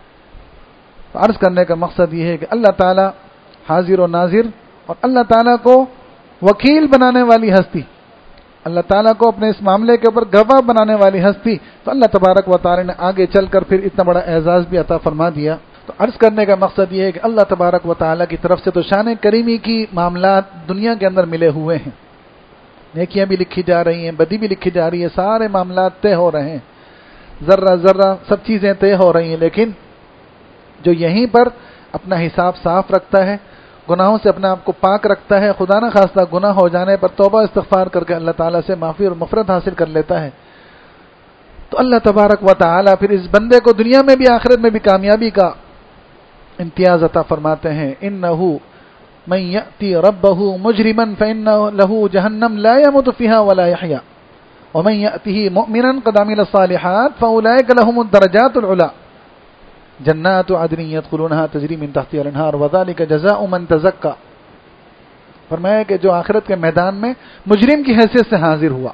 S1: تو عرض کرنے کا مقصد یہ ہے کہ اللہ تعالیٰ حاضر و ناظر اور اللہ تعالیٰ کو وکیل بنانے والی ہستی، اللہ تعالیٰ کو اپنے اس معاملے کے اوپر گواہ بنانے والی ہستی، تو اللہ تبارک و تعالی نے آگے چل کر پھر اتنا بڑا اعزاز بھی عطا فرما دیا۔ تو عرض کرنے کا مقصد یہ ہے کہ اللہ تبارک و تعالیٰ کی طرف سے تو شان کریمی کی معاملات دنیا کے اندر ملے ہوئے ہیں، نیکیاں بھی لکھی جا رہی ہیں، بدی بھی لکھی جا رہی ہے، سارے معاملات طے ہو رہے ہیں، ذرہ ذرہ سب چیزیں طے ہو رہی ہیں، لیکن جو یہیں پر اپنا حساب صاف رکھتا ہے، گناہوں سے اپنے آپ کو پاک رکھتا ہے، خدا نہ خواستہ گناہ ہو جانے پر توبہ استغفار کر کے اللہ تعالیٰ سے معافی اور مغفرت حاصل کر لیتا ہے، تو اللہ تبارک و تعالیٰ پھر اس بندے کو دنیا میں بھی آخرت میں بھی کامیابی کا امتیاز عطا فرماتے ہیں۔ انہ من یأتی ربہ مجرما فإن لہ جہنم لا يموت فیہا ولا یحیا ومن یأتہ مؤمنا قد عمل الصالحات فأولئک لهم الدرجات العلی جنات عدن يدخلونها تجری من تحتها الانہار وذلک جزاء من تزکی۔ فرمایا کہ جو آخرت کے میدان میں مجرم کی حیثیت سے حاضر ہوا،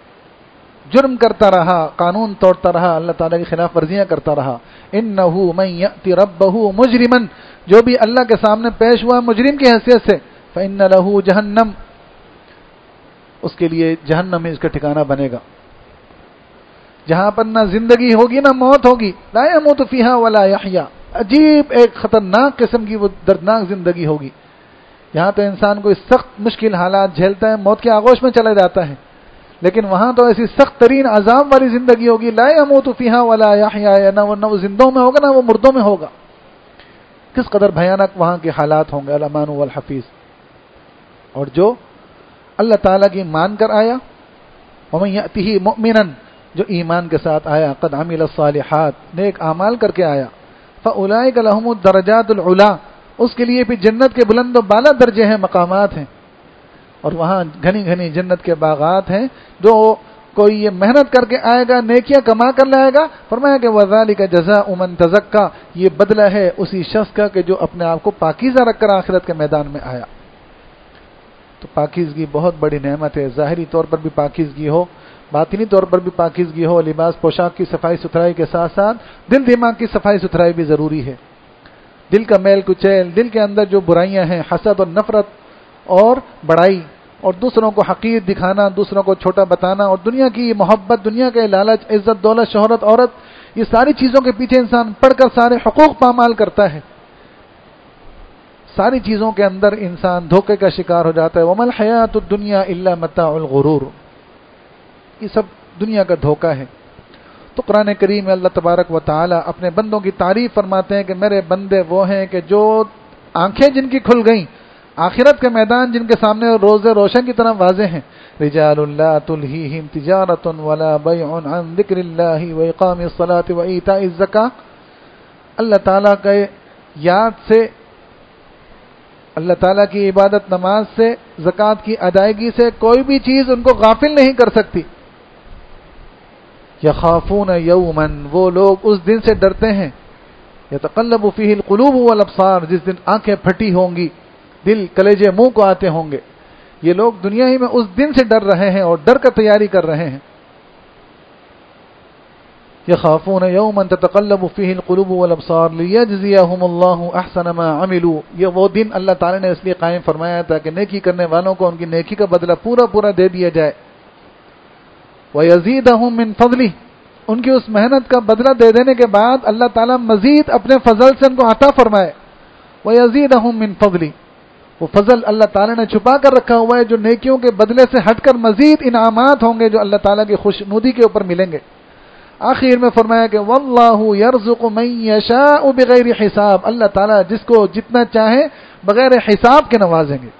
S1: جرم کرتا رہا، قانون توڑتا رہا، اللہ تعالیٰ کی خلاف ورزیاں کرتا رہا، انہ من یأتی ربہ مجرما، جو بھی اللہ کے سامنے پیش ہوا مجرم کی حیثیت سے، فإن لہ جہنم، اس کے لیے جہنم میں اس کا ٹھکانہ بنے گا، جہاں پر نہ زندگی ہوگی نہ موت ہوگی، لا يموت فیہا ولا یحیا، عجیب ایک خطرناک قسم کی وہ دردناک زندگی ہوگی یہاں تو انسان کو سخت مشکل حالات جھیلتا ہے، موت کے آغوش میں چلا جاتا ہے، لیکن وہاں تو ایسی سخت ترین عذاب والی زندگی ہوگی، لا يموت فیہا ولا یحیا، نہ وہ زندوں میں ہوگا نہ وہ مردوں میں ہوگا. کس قدر بھیانک وہاں کے حالات ہوں گے. الامان والحفیظ. اور جو اللہ تعالیٰ کی مان کر آیا، ومن یأتہ مؤمنا، جو ایمان کے ساتھ آیا، قد عمل الصالحات، نیک اعمال کر کے آیا، فاولئک لهم الدرجات العلی، اس کے لیے بھی جنت کے بلند و بالا درجے ہیں، مقامات ہیں، اور وہاں گھنی گھنی جنت کے باغات ہیں. جو کوئی یہ محنت کر کے آئے گا، نیکیاں کما کر لائے گا، فرمایا کہ وذالک جزاء من تزکا، یہ بدلہ ہے اسی شخص کا کہ جو اپنے آپ کو پاکیزہ رکھ کر آخرت کے میدان میں آیا. تو پاکیزگی بہت بڑی نعمت ہے. ظاہری طور پر بھی پاکیزگی ہو، باطنی طور پر بھی پاکیزگی ہو. لباس پوشاک کی صفائی ستھرائی کے ساتھ ساتھ دل دماغ کی صفائی ستھرائی بھی ضروری ہے. دل کا میل کچیل، دل کے اندر جو برائیاں ہیں، حسد اور نفرت اور بڑائی، اور دوسروں کو حقیر دکھانا، دوسروں کو چھوٹا بتانا، اور دنیا کی محبت، دنیا کے لالچ، عزت، دولت، شہرت، عورت، یہ ساری چیزوں کے پیچھے انسان پڑھ کر سارے حقوق پامال کرتا ہے. ساری چیزوں کے اندر انسان دھوکے کا شکار ہو جاتا ہے. وَمَا الْحَيَاةُ الدُّنْيَا إِلَّا مَتَاعُ الْغُرُورِ، یہ سب دنیا کا دھوکہ ہے. تو قرآن کریم میں اللہ تبارک و تعالی اپنے بندوں کی تعریف فرماتے ہیں کہ میرے بندے وہ ہیں کہ جو آنکھیں جن کی کھل گئیں، آخرت کے میدان جن کے سامنے روز روشن کی طرح واضح ہیں. رجال لا تلہیہم تجارۃ ولا بیع عن ذکر اللہ واقام الصلاۃ وایتاء الزکاۃ، اللہ تعالیٰ کے یاد سے، اللہ تعالیٰ کی عبادت، نماز سے، زکوٰۃ کی ادائیگی سے کوئی بھی چیز ان کو غافل نہیں کر سکتی. یخافون یوما، وہ لوگ اس دن سے ڈرتے ہیں، یتقلب فیہ القلوب والابصار، جس دن آنکھیں پھٹی ہوں گی، دل کلیجے منہ کو آتے ہوں گے. یہ لوگ دنیا ہی میں اس دن سے ڈر رہے ہیں اور ڈر کر تیاری کر رہے ہیں. یخافون یوما تتقلب فیہ القلوب والابصار لیجزیہم اللہ احسن ما عملوا، یہ وہ دن اللہ تعالی نے اس لیے قائم فرمایا تاکہ نیکی کرنے والوں کو ان کی نیکی کا بدلہ پورا پورا دے دیا جائے. وَيَزِيدَهُم مِّن فَضْلِهِ، ان کی اس محنت کا بدلہ دے دینے کے بعد اللہ تعالیٰ مزید اپنے فضل سے ان کو عطا فرمائے. وَيَزِيدَهُم مِّن فَضْلِهِ، وہ فضل اللہ تعالیٰ نے چھپا کر رکھا ہوا ہے جو نیکیوں کے بدلے سے ہٹ کر مزید انعامات ہوں گے جو اللہ تعالیٰ کی خوشنودی کے اوپر ملیں گے. آخر میں فرمایا کہ وَاللَّهُ يَرْزُقُ مَن يَشَاءُ بِغَيْرِ حساب، اللہ تعالیٰ جس کو جتنا چاہے بغیر حساب کے نوازیں گے.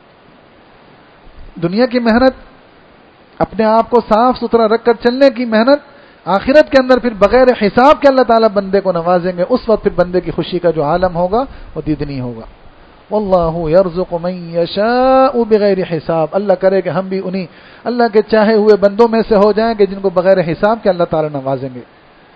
S1: دنیا کی محنت، اپنے آپ کو صاف ستھرا رکھ کر چلنے کی محنت، آخرت کے اندر پھر بغیر حساب کے اللہ تعالیٰ بندے کو نوازیں گے. اس وقت پھر بندے کی خوشی کا جو عالم ہوگا وہ دیدنی ہوگا. واللہ یرزق من یشاء بغیر حساب، اللہ کرے کہ ہم بھی انہی اللہ کے چاہے ہوئے بندوں میں سے ہو جائیں کہ جن کو بغیر حساب کے اللہ تعالیٰ نوازیں گے.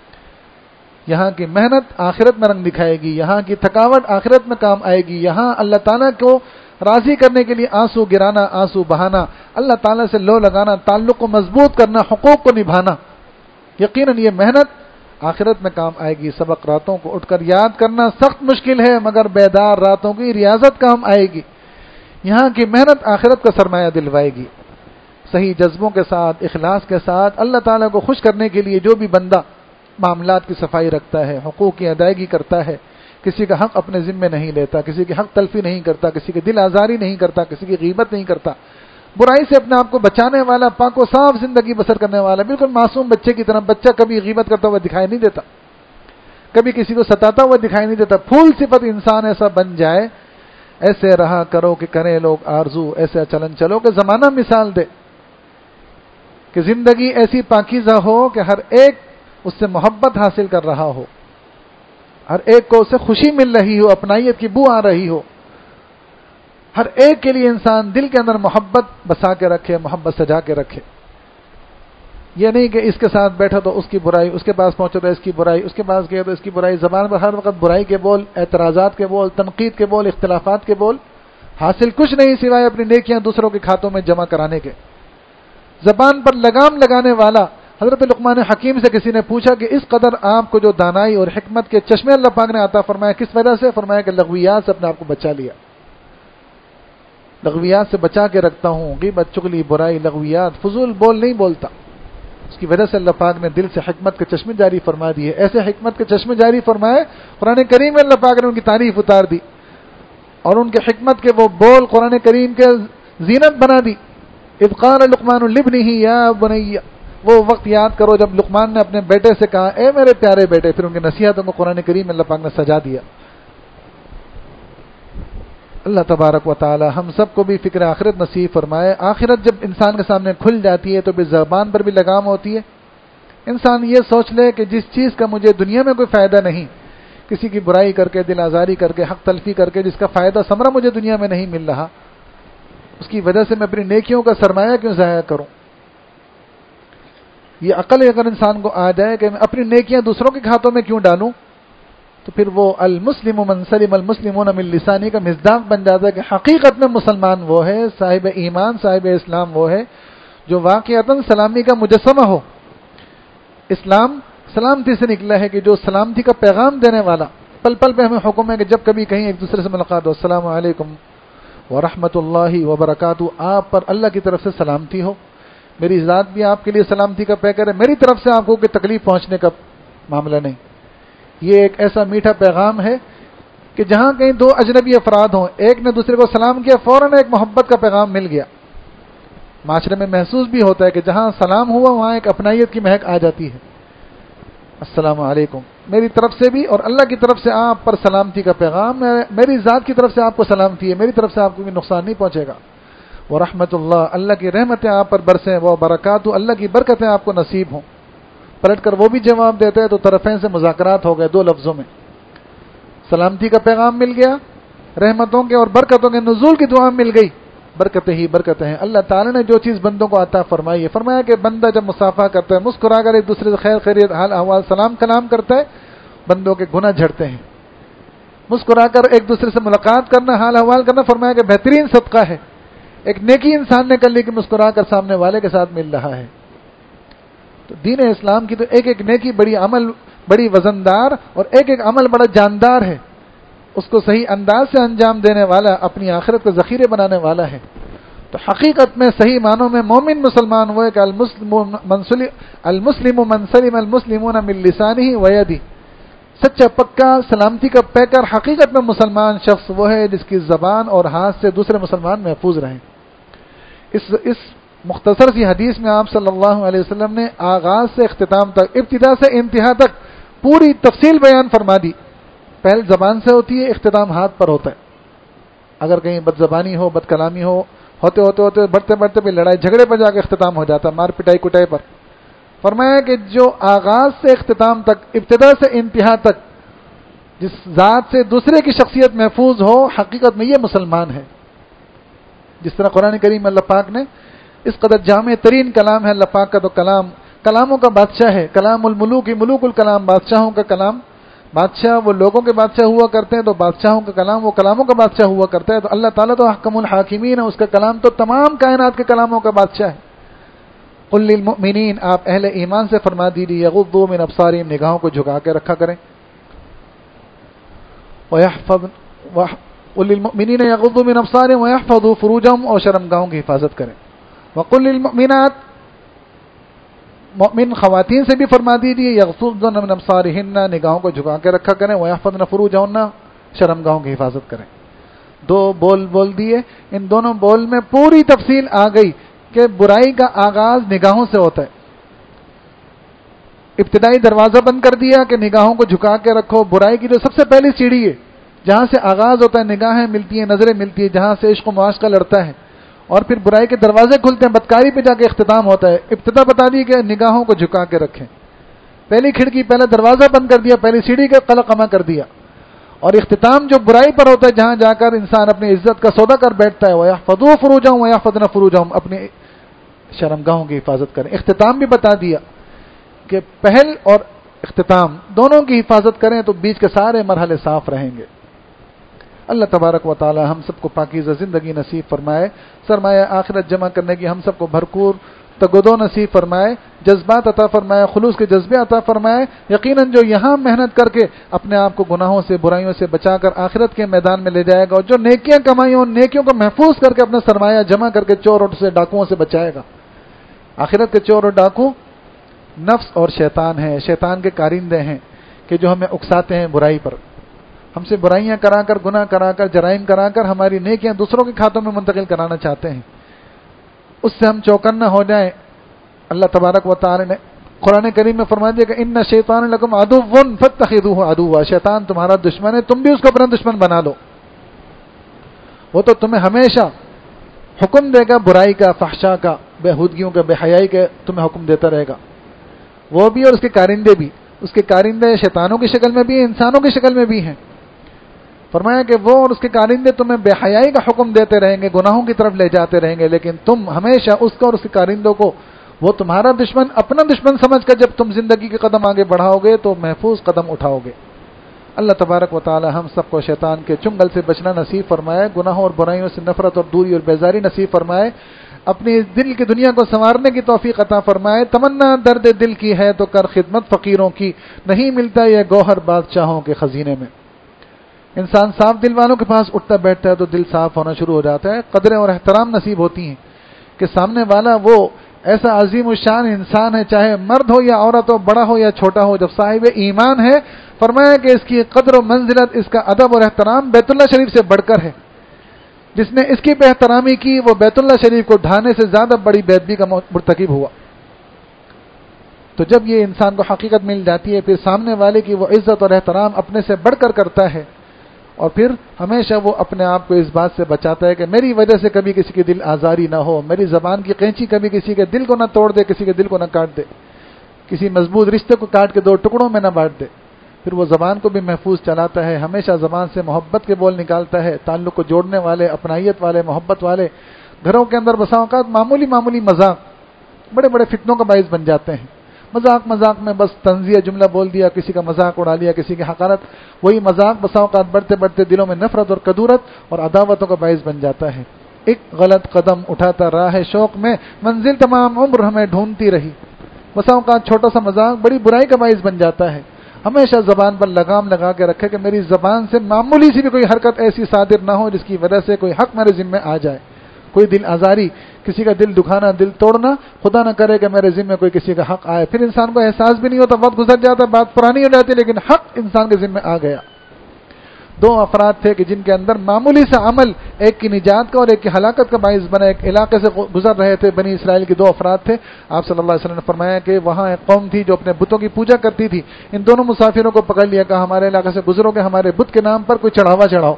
S1: یہاں کی محنت آخرت میں رنگ دکھائے گی، یہاں کی تھکاوٹ آخرت میں کام آئے گی. یہاں اللہ تعالیٰ کو راضی کرنے کے لیے آنسو گرانا، آنسو بہانا، اللہ تعالیٰ سے لو لگانا، تعلق کو مضبوط کرنا، حقوق کو نبھانا، یقیناً یہ محنت آخرت میں کام آئے گی. سبق راتوں کو اٹھ کر یاد کرنا سخت مشکل ہے، مگر بیدار راتوں کی ریاضت کام آئے گی. یہاں کی محنت آخرت کا سرمایہ دلوائے گی. صحیح جذبوں کے ساتھ، اخلاص کے ساتھ اللہ تعالیٰ کو خوش کرنے کے لیے جو بھی بندہ معاملات کی صفائی رکھتا ہے، حقوق کی ادائیگی کرتا ہے، کسی کا حق اپنے ذمے نہیں لیتا، کسی کے حق تلفی نہیں کرتا، کسی کے دل آزاری نہیں کرتا، کسی کی غیبت نہیں کرتا، برائی سے اپنے آپ کو بچانے والا، پاک و صاف زندگی بسر کرنے والا، بالکل معصوم بچے کی طرح. بچہ کبھی غیبت کرتا ہوا دکھائی نہیں دیتا، کبھی کسی کو ستاتا ہوا دکھائی نہیں دیتا. پھول صفت انسان ایسا بن جائے، ایسے رہا کرو کہ کریں لوگ آرزو، ایسا چلن چلو کہ زمانہ مثال دے، کہ زندگی ایسی پاکیزہ ہو کہ ہر ایک اس سے محبت حاصل کر رہا ہو، ہر ایک کو اسے خوشی مل رہی ہو، اپنائیت کی بو آ رہی ہو. ہر ایک کے لیے انسان دل کے اندر محبت بسا کے رکھے، محبت سجا کے رکھے. یہ نہیں کہ اس کے ساتھ بیٹھا تو اس کی برائی، اس کے پاس پہنچا تو اس کی برائی، اس کے پاس گیا تو اس کی برائی. زبان پر ہر وقت برائی کے بول، اعتراضات کے بول، تنقید کے بول، اختلافات کے بول، حاصل کچھ نہیں سوائے اپنی نیکیاں دوسروں کے کھاتوں میں جمع کرانے کے. زبان پر لگام لگانے والا. حضرت لقمان حکیم سے کسی نے پوچھا کہ اس قدر آپ کو جو دانائی اور حکمت کے چشمے اللہ پاک نے عطا فرمایا کس وجہ سے؟ فرمایا کہ لغویات سے اپنے آپ کو بچا لیا، لغویات سے بچا کے رکھتا ہوں، غیبت، چغلی، برائی، لغویات، فضول بول نہیں بولتا. اس کی وجہ سے اللہ پاک نے دل سے حکمت کے چشمے جاری فرما دیے. ایسے حکمت کے چشمے جاری فرمائے قرآن کریم میں اللہ پاک نے ان کی تعریف اتار دی. اور ان کے حکمت کے وہ بول قرآن کریم کے زینت بنا دی. اذ قال لقمان لابنہ یا بنی، وہ وقت یاد کرو جب لقمان نے اپنے بیٹے سے کہا اے میرے پیارے بیٹے. پھر ان کی نصیحتوں کو قرآن کریم میں اللہ پاک نے سجا دیا. اللہ تبارک و تعالی ہم سب کو بھی فکر آخرت نصیب فرمائے. آخرت جب انسان کے سامنے کھل جاتی ہے تو بھی زبان پر بھی لگام ہوتی ہے. انسان یہ سوچ لے کہ جس چیز کا مجھے دنیا میں کوئی فائدہ نہیں، کسی کی برائی کر کے، دل آزاری کر کے، حق تلفی کر کے، جس کا فائدہ ثمرہ مجھے دنیا میں نہیں مل رہا، اس کی وجہ سے میں اپنی نیکیوں کا سرمایہ کیوں ضائع کروں؟ یہ عقل اگر انسان کو آ جائے کہ میں اپنی نیکیاں دوسروں کے ہاتھوں میں کیوں ڈالوں، تو پھر وہ المسلم من سلم المسلمون من لسانی کا مصداق بن جاتا ہے کہ حقیقت میں مسلمان وہ ہے، صاحب ایمان، صاحب اسلام وہ ہے جو واقعتاً سلامی کا مجسمہ ہو. اسلام سلامتی سے نکلا ہے کہ جو سلامتی کا پیغام دینے والا. پل پل پہ ہمیں حکم ہے کہ جب کبھی کہیں ایک دوسرے سے ملاقات ہو، السلام علیکم ورحمۃ اللہ وبرکاتہ، آپ پر اللہ کی طرف سے سلامتی ہو. میری ذات بھی آپ کے لیے سلامتی کا پیکر ہے، میری طرف سے آپ کو کوئی تکلیف پہنچنے کا معاملہ نہیں. یہ ایک ایسا میٹھا پیغام ہے کہ جہاں کہیں دو اجنبی افراد ہوں، ایک نے دوسرے کو سلام کیا، فوراً ایک محبت کا پیغام مل گیا. معاشرے میں محسوس بھی ہوتا ہے کہ جہاں سلام ہوا وہاں ایک اپنائیت کی مہک آ جاتی ہے. السلام علیکم، میری طرف سے بھی اور اللہ کی طرف سے آپ پر سلامتی کا پیغام ہے. میری ذات کی طرف سے آپ کو سلامتی ہے، میری طرف سے آپ کو بھی نقصان نہیں پہنچے گا. ورحمۃ اللہ، اللہ کی رحمتیں آپ پر برسیں، وہ برکات، اللہ کی برکتیں آپ کو نصیب ہوں. پلٹ کر وہ بھی جواب دیتے ہیں تو طرفین سے مذاکرات ہو گئے. دو لفظوں میں سلامتی کا پیغام مل گیا، رحمتوں کے اور برکتوں کے نزول کی دعا مل گئی. برکتیں ہی برکتیں ہیں. اللہ تعالی نے جو چیز بندوں کو عطا فرمائی ہے، فرمایا کہ بندہ جب مصافحہ کرتا ہے، مسکرا کر ایک دوسرے سے خیر خیریت، حال احوال، سلام کلام کرتا ہے، بندوں کے گناہ جھڑتے ہیں. مسکرا کر ایک دوسرے سے ملاقات کرنا، حال احوال کرنا، فرمایا کہ بہترین صدقہ ہے. ایک نیکی انسان نے کر لی کہ مسکرا کر سامنے والے کے ساتھ مل رہا ہے. تو دین اسلام کی تو ایک ایک نیکی بڑی عمل، بڑی وزندار، اور ایک ایک عمل بڑا جاندار ہے. اس کو صحیح انداز سے انجام دینے والا، اپنی آخرت کو ذخیرے بنانے والا ہے. تو حقیقت میں صحیح معنوں میں مومن مسلمان وہ ہے کہ المسلم من سلم المسلمون من لسانہ ویدہ. سچا پکا سلامتی کا پیکر حقیقت میں مسلمان شخص وہ ہے جس کی زبان اور ہاتھ سے دوسرے مسلمان محفوظ رہیں. اس مختصر سی حدیث میں آپ صلی اللہ علیہ وسلم نے آغاز سے اختتام تک، ابتدا سے انتہا تک پوری تفصیل بیان فرما دی. پہل زبان سے ہوتی ہے، اختتام ہاتھ پر ہوتا ہے. اگر کہیں بد زبانی ہو، بد کلامی ہو، ہوتے ہوتے ہوتے بڑھتے بڑھتے بھی لڑائی جھگڑے پر جا کے اختتام ہو جاتا ہے، مار پٹائی کٹائی پر. فرمایا کہ جو آغاز سے اختتام تک، ابتدا سے انتہا تک جس ذات سے دوسرے کی شخصیت محفوظ ہو، حقیقت میں یہ مسلمان ہے. جس طرح قرآن کریم اللہ پاک نے اس قدر جامع ترین کلام ہے. اللہ پاک کا تو کلام کلاموں کا بادشاہ ہے. کلام الملوک، ملوک الکلام، بادشاہوں کا کلام. بادشاہ وہ لوگوں کے بادشاہ ہوا کرتے ہیں، تو بادشاہوں کا کلام وہ کلاموں کا بادشاہ ہوا کرتا ہے. تو اللہ تعالیٰ تو احکم الحاکمین ہے، اس کا کلام تو تمام کائنات کے کلاموں کا بادشاہ ہے. قل للمؤمنین، آپ اہل ایمان سے فرما دیجیے، یغضوا من ابصارہم، نگاہوں کو جھکا کے رکھا کریں. قل للمؤمنین یغضوا من ابصارہم ویحفظوا فروجہم، اور شرمگاہوں کی حفاظت کریں. وقل للمؤمنات، مؤمن خواتین سے بھی فرما دیجیے، یغضضن من ابصارہن، نگاہوں کو جھکا کے رکھا کریں. ویحفظن فروجہن، شرمگاہوں کی حفاظت کریں. دو بول دیے. ان دونوں بول میں پوری تفصیل آ گئی کہ برائی کا آغاز نگاہوں سے ہوتا ہے. ابتدائی دروازہ بند کر دیا کہ نگاہوں کو جھکا کے رکھو. برائی کی جو سب سے پہلی سیڑھی ہے، جہاں سے آغاز ہوتا ہے، نگاہیں ملتی ہیں، نظریں ملتی ہیں، جہاں سے عشق و معاشقہ لڑتا ہے، اور پھر برائی کے دروازے کھلتے ہیں، بدکاری پہ جا کے اختتام ہوتا ہے. ابتدا بتا دی کہ نگاہوں کو جھکا کے رکھیں. پہلی کھڑکی، پہلا دروازہ بند کر دیا، پہلی سیڑھی کا قلقمہ کر دیا. اور اختتام جو برائی پر ہوتا ہے، جہاں جا کر انسان اپنی عزت کا سودا کر بیٹھتا ہے، وَيَحْفَظُوا فُرُوجَهُمْ وَيَحْفَظْنَ فُرُوجَهُمْ، اپنی شرمگاہوں کی حفاظت کریں. اختتام بھی بتا دیا کہ پہل اور اختتام دونوں کی حفاظت کریں تو بیچ کے سارے مرحلے صاف رہیں گے. اللہ تبارک و تعالی ہم سب کو پاکیزہ زندگی نصیب فرمائے، سرمایہ آخرت جمع کرنے کی ہم سب کو بھرپور تگودو نصیب فرمائے، جذبات عطا فرمائے، خلوص کے جذبے عطا فرمائے. یقیناً جو یہاں محنت کر کے اپنے آپ کو گناہوں سے، برائیوں سے بچا کر آخرت کے میدان میں لے جائے گا، اور جو نیکیاں کمائی ان نیکیوں کو محفوظ کر کے اپنا سرمایہ جمع کر کے چور اور سے ڈاکوؤں سے بچائے گا. آخرت کے چور اور ڈاکو نفس اور شیطان ہیں، شیطان کے کارندے ہیں کہ جو ہمیں اکساتے ہیں برائی پر. ہم سے برائیاں کرا کر، گناہ کرا کر، جرائم کرا کر ہماری نیکیاں دوسروں کے کھاتوں میں منتقل کرانا چاہتے ہیں، اس سے ہم چوکنا ہو جائیں۔ اللہ تبارک و تعالی نے قرآن کریم میں فرما دیا کہ ان شیطان لکم عدو فاتخذوہ عدوا، شیطان تمہارا دشمن ہے، تم بھی اس کو اپنا دشمن بنا لو۔ وہ تو تمہیں ہمیشہ حکم دے گا برائی کا، فحشاء کا، بے حودگیوں کا، بے حیائی کا تمہیں حکم دیتا رہے گا، وہ بھی اور اس کے کارندے بھی۔ اس کے کارندے شیطانوں کی شکل میں بھی ہیں، انسانوں کی شکل میں بھی ہیں۔ فرمایا کہ وہ اور اس کے کارندے تمہیں بے حیائی کا حکم دیتے رہیں گے، گناہوں کی طرف لے جاتے رہیں گے، لیکن تم ہمیشہ اس کو اور اس کے کارندوں کو وہ تمہارا دشمن، اپنا دشمن سمجھ کر جب تم زندگی کے قدم آگے بڑھاؤ گے تو محفوظ قدم اٹھاؤ گے۔ اللہ تبارک و تعالی ہم سب کو شیطان کے چنگل سے بچنا نصیب فرمائے، گناہوں اور برائیوں سے نفرت اور دوری اور بیزاری نصیب فرمائے، اپنی دل کی دنیا کو سنوارنے کی توفیق عطا فرمائے۔ تمنا درد دل کی ہے تو کر خدمت فقیروں کی، نہیں ملتا یہ گوہر بادشاہوں کے خزینے میں۔ انسان صاف دل والوں کے پاس اٹھتا بیٹھتا ہے تو دل صاف ہونا شروع ہو جاتا ہے، قدریں اور احترام نصیب ہوتی ہیں کہ سامنے والا وہ ایسا عظیم الشان انسان ہے، چاہے مرد ہو یا عورت ہو، بڑا ہو یا چھوٹا ہو، جب صاحب ایمان ہے فرمایا کہ اس کی قدر و منزلت، اس کا ادب اور احترام بیت اللہ شریف سے بڑھ کر ہے۔ جس نے اس کی بے احترامی کی وہ بیت اللہ شریف کو ڈھانے سے زیادہ بڑی بے ادبی کا مرتکب ہوا۔ تو جب یہ انسان کو حقیقت مل جاتی ہے، پھر سامنے والے کی وہ عزت اور احترام اپنے سے بڑھ کر کرتا ہے، اور پھر ہمیشہ وہ اپنے آپ کو اس بات سے بچاتا ہے کہ میری وجہ سے کبھی کسی کی دل آزاری نہ ہو، میری زبان کی قینچی کبھی کسی کے دل کو نہ توڑ دے، کسی کے دل کو نہ کاٹ دے، کسی مضبوط رشتے کو کاٹ کے دو ٹکڑوں میں نہ بانٹ دے۔ پھر وہ زبان کو بھی محفوظ چلاتا ہے، ہمیشہ زبان سے محبت کے بول نکالتا ہے، تعلق کو جوڑنے والے، اپنائیت والے، محبت والے۔ گھروں کے اندر بسا اوقات معمولی مذاق بڑے بڑے فتنوں کا باعث بن جاتے ہیں۔ مذاق میں بس طنزیہ جملہ بول دیا، کسی کا مذاق اڑا لیا، کسی کی حقارت، وہی مذاق بسا اوقات بڑھتے بڑھتے دلوں میں نفرت اور کدورت اور عداوتوں کا باعث بن جاتا ہے۔ ایک غلط قدم اٹھاتا راہ شوق میں، منزل تمام عمر ہمیں ڈھونڈتی رہی۔ بسا اوقات چھوٹا سا مذاق بڑی برائی کا باعث بن جاتا ہے۔ ہمیشہ زبان پر لگام لگا کے رکھے کہ میری زبان سے معمولی سی بھی کوئی حرکت ایسی صادر نہ ہو جس کی وجہ سے کوئی حق میرے ذمہ آ جائے، کوئی دل آزاری، کسی کا دل دکھانا، دل توڑنا، خدا نہ کرے کہ میرے ذمہ کوئی کسی کا حق آئے۔ پھر انسان کو احساس بھی نہیں ہوتا، وقت گزر جاتا، بات پرانی ہو جاتی، لیکن حق انسان کے ذمہ آ گیا۔ دو افراد تھے کہ جن کے اندر معمولی سا عمل ایک کی نجات کا اور ایک کی ہلاکت کا باعث بنا۔ ایک علاقے سے گزر رہے تھے، بنی اسرائیل کے دو افراد تھے۔ آپ صلی اللہ علیہ وسلم نے فرمایا کہ وہاں ایک قوم تھی جو اپنے بتوں کی پوجا کرتی تھی۔ ان دونوں مسافروں کو پکڑ لیا، کہا ہمارے علاقے سے گزرو گے، ہمارے بت کے نام پر کوئی چڑھاوا چڑھاؤ۔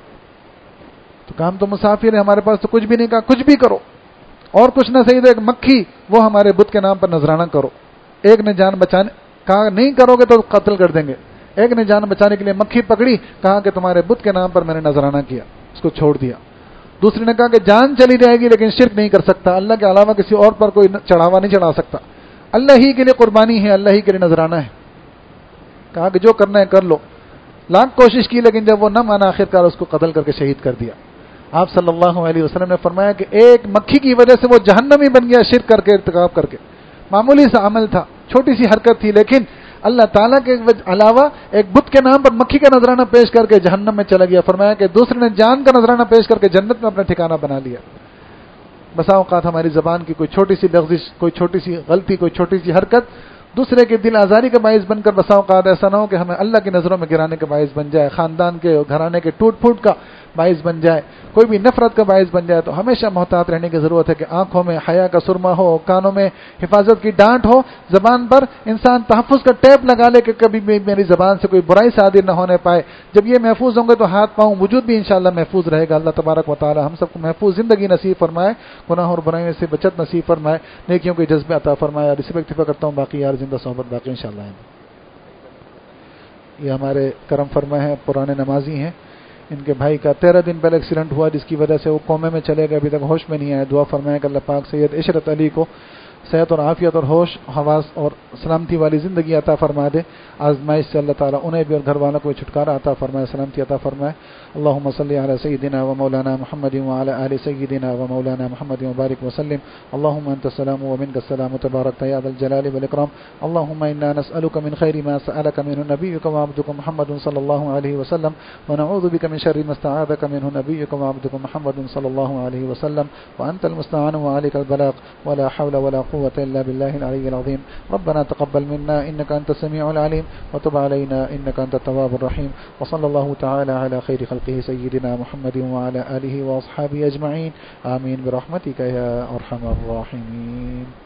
S1: تو کہا ہم تو مسافر ہیں، ہمارے پاس تو کچھ بھی نہیں، کہا کچھ بھی کرو، اور کچھ نہ صحیح تو ایک مکھی وہ ہمارے بت کے نام پر نذرانہ کرو۔ ایک نے جان بچانے کہا نہیں کرو گے تو قتل کر دیں گے۔ ایک نے جان بچانے کے لیے مکھی پکڑی، کہا کہ تمہارے بت کے نام پر میں نے نذرانہ کیا، اس کو چھوڑ دیا۔ دوسری نے کہا کہ جان چلی جائے گی لیکن شرک نہیں کر سکتا، اللہ کے علاوہ کسی اور پر کوئی چڑھاوا نہیں چڑھا سکتا، اللہ ہی کے لیے قربانی ہے، اللہ ہی کے لیے نذرانہ ہے۔ کہا کہ جو کرنا ہے کر لو۔ لاکھ کوشش کی لیکن جب وہ نہ مانا، آخرکار اس کو قتل کر کے شہید کر دیا۔ آپ صلی اللہ علیہ وسلم نے فرمایا کہ ایک مکھی کی وجہ سے وہ جہنمی بن گیا، شرک کر کے، ارتکاب کر کے۔ معمولی سا عمل تھا، چھوٹی سی حرکت تھی، لیکن اللہ تعالیٰ کے علاوہ ایک بت کے نام پر مکھی کا نذرانہ پیش کر کے جہنم میں چلا گیا۔ فرمایا کہ دوسرے نے جان کا نذرانہ پیش کر کے جنت میں اپنا ٹھکانہ بنا لیا۔ بسا اوقات ہماری زبان کی کوئی چھوٹی سی لغزش، کوئی چھوٹی سی غلطی، کوئی چھوٹی سی حرکت دوسرے کے دل آزاری کا باعث بن کر بسا اوقات ایسا نہ ہو کہ ہمیں اللہ کی نظروں میں گرانے کا باعث بن جائے، خاندان کے گھرانے کے ٹوٹ پھوٹ کا باعث بن جائے، کوئی بھی نفرت کا باعث بن جائے۔ تو ہمیشہ محتاط رہنے کی ضرورت ہے کہ آنکھوں میں حیا کا سرما ہو، کانوں میں حفاظت کی ڈانٹ ہو، زبان پر انسان تحفظ کا ٹیپ لگا لے کہ کبھی بھی میری زبان سے کوئی برائی صادر نہ ہونے پائے۔ جب یہ محفوظ ہوں گے تو ہاتھ پاؤں وجود بھی انشاءاللہ محفوظ رہے گا۔ اللہ تبارک و تعالی ہم سب کو محفوظ زندگی نصیب فرمائے، گناہ اور برائیوں سے بچت نصیب فرمائے، نیکیوں کے جذبے عطا فرمائے۔ اور اسی پہ اکتفا کرتا ہوں، باقی یار زندہ صحبت باقی انشاءاللہ ہے۔ یہ ہمارے کرم فرما ہیں، پرانے نمازی ہیں، ان کے بھائی کا 13 دن پہلے ایکسیڈنٹ ہوا جس کی وجہ سے وہ کومے میں چلے گئے، ابھی تک ہوش میں نہیں آئے۔ دعا فرمائیں کہ اللہ پاک سید عشرت علی کو صحت اور عافیت اور ہوش حواس اور سلامتی والی زندگی عطا فرما دے، آزمائش سے اللہ تعالیٰ انہیں بھی اور گھر والوں کو چھٹکارا عطا فرمائے، سلامتی عطا فرمائے۔ اللهم صل على سيدنا ومولانا محمد وعلى آل سيدنا ومولانا محمد وبارك وسلم۔ اللهم أنت السلام ومنك السلام تبارك يا ذا الجلال والإكرام۔ اللهم إنا نسألك من خير ما سألك منه نبيك وعبدك محمد صلى الله عليه وسلم، ونعوذ بك من شر ما استعاذك منه نبيك وعبدك محمد صلى الله عليه وسلم، وأنت المستعان وعليك البلاغ، ولا حول ولا قوة إلا بالله العلي العظيم. ربنا تقبل منا إنك أنت السميع العليم وتب علينا إنك أنت التواب الرحيم. وصلى الله تعالى على خير خلقه سيدنا محمد وعلى آله وأصحابه أجمعين. آمين برحمتك يا أرحم الراحمين.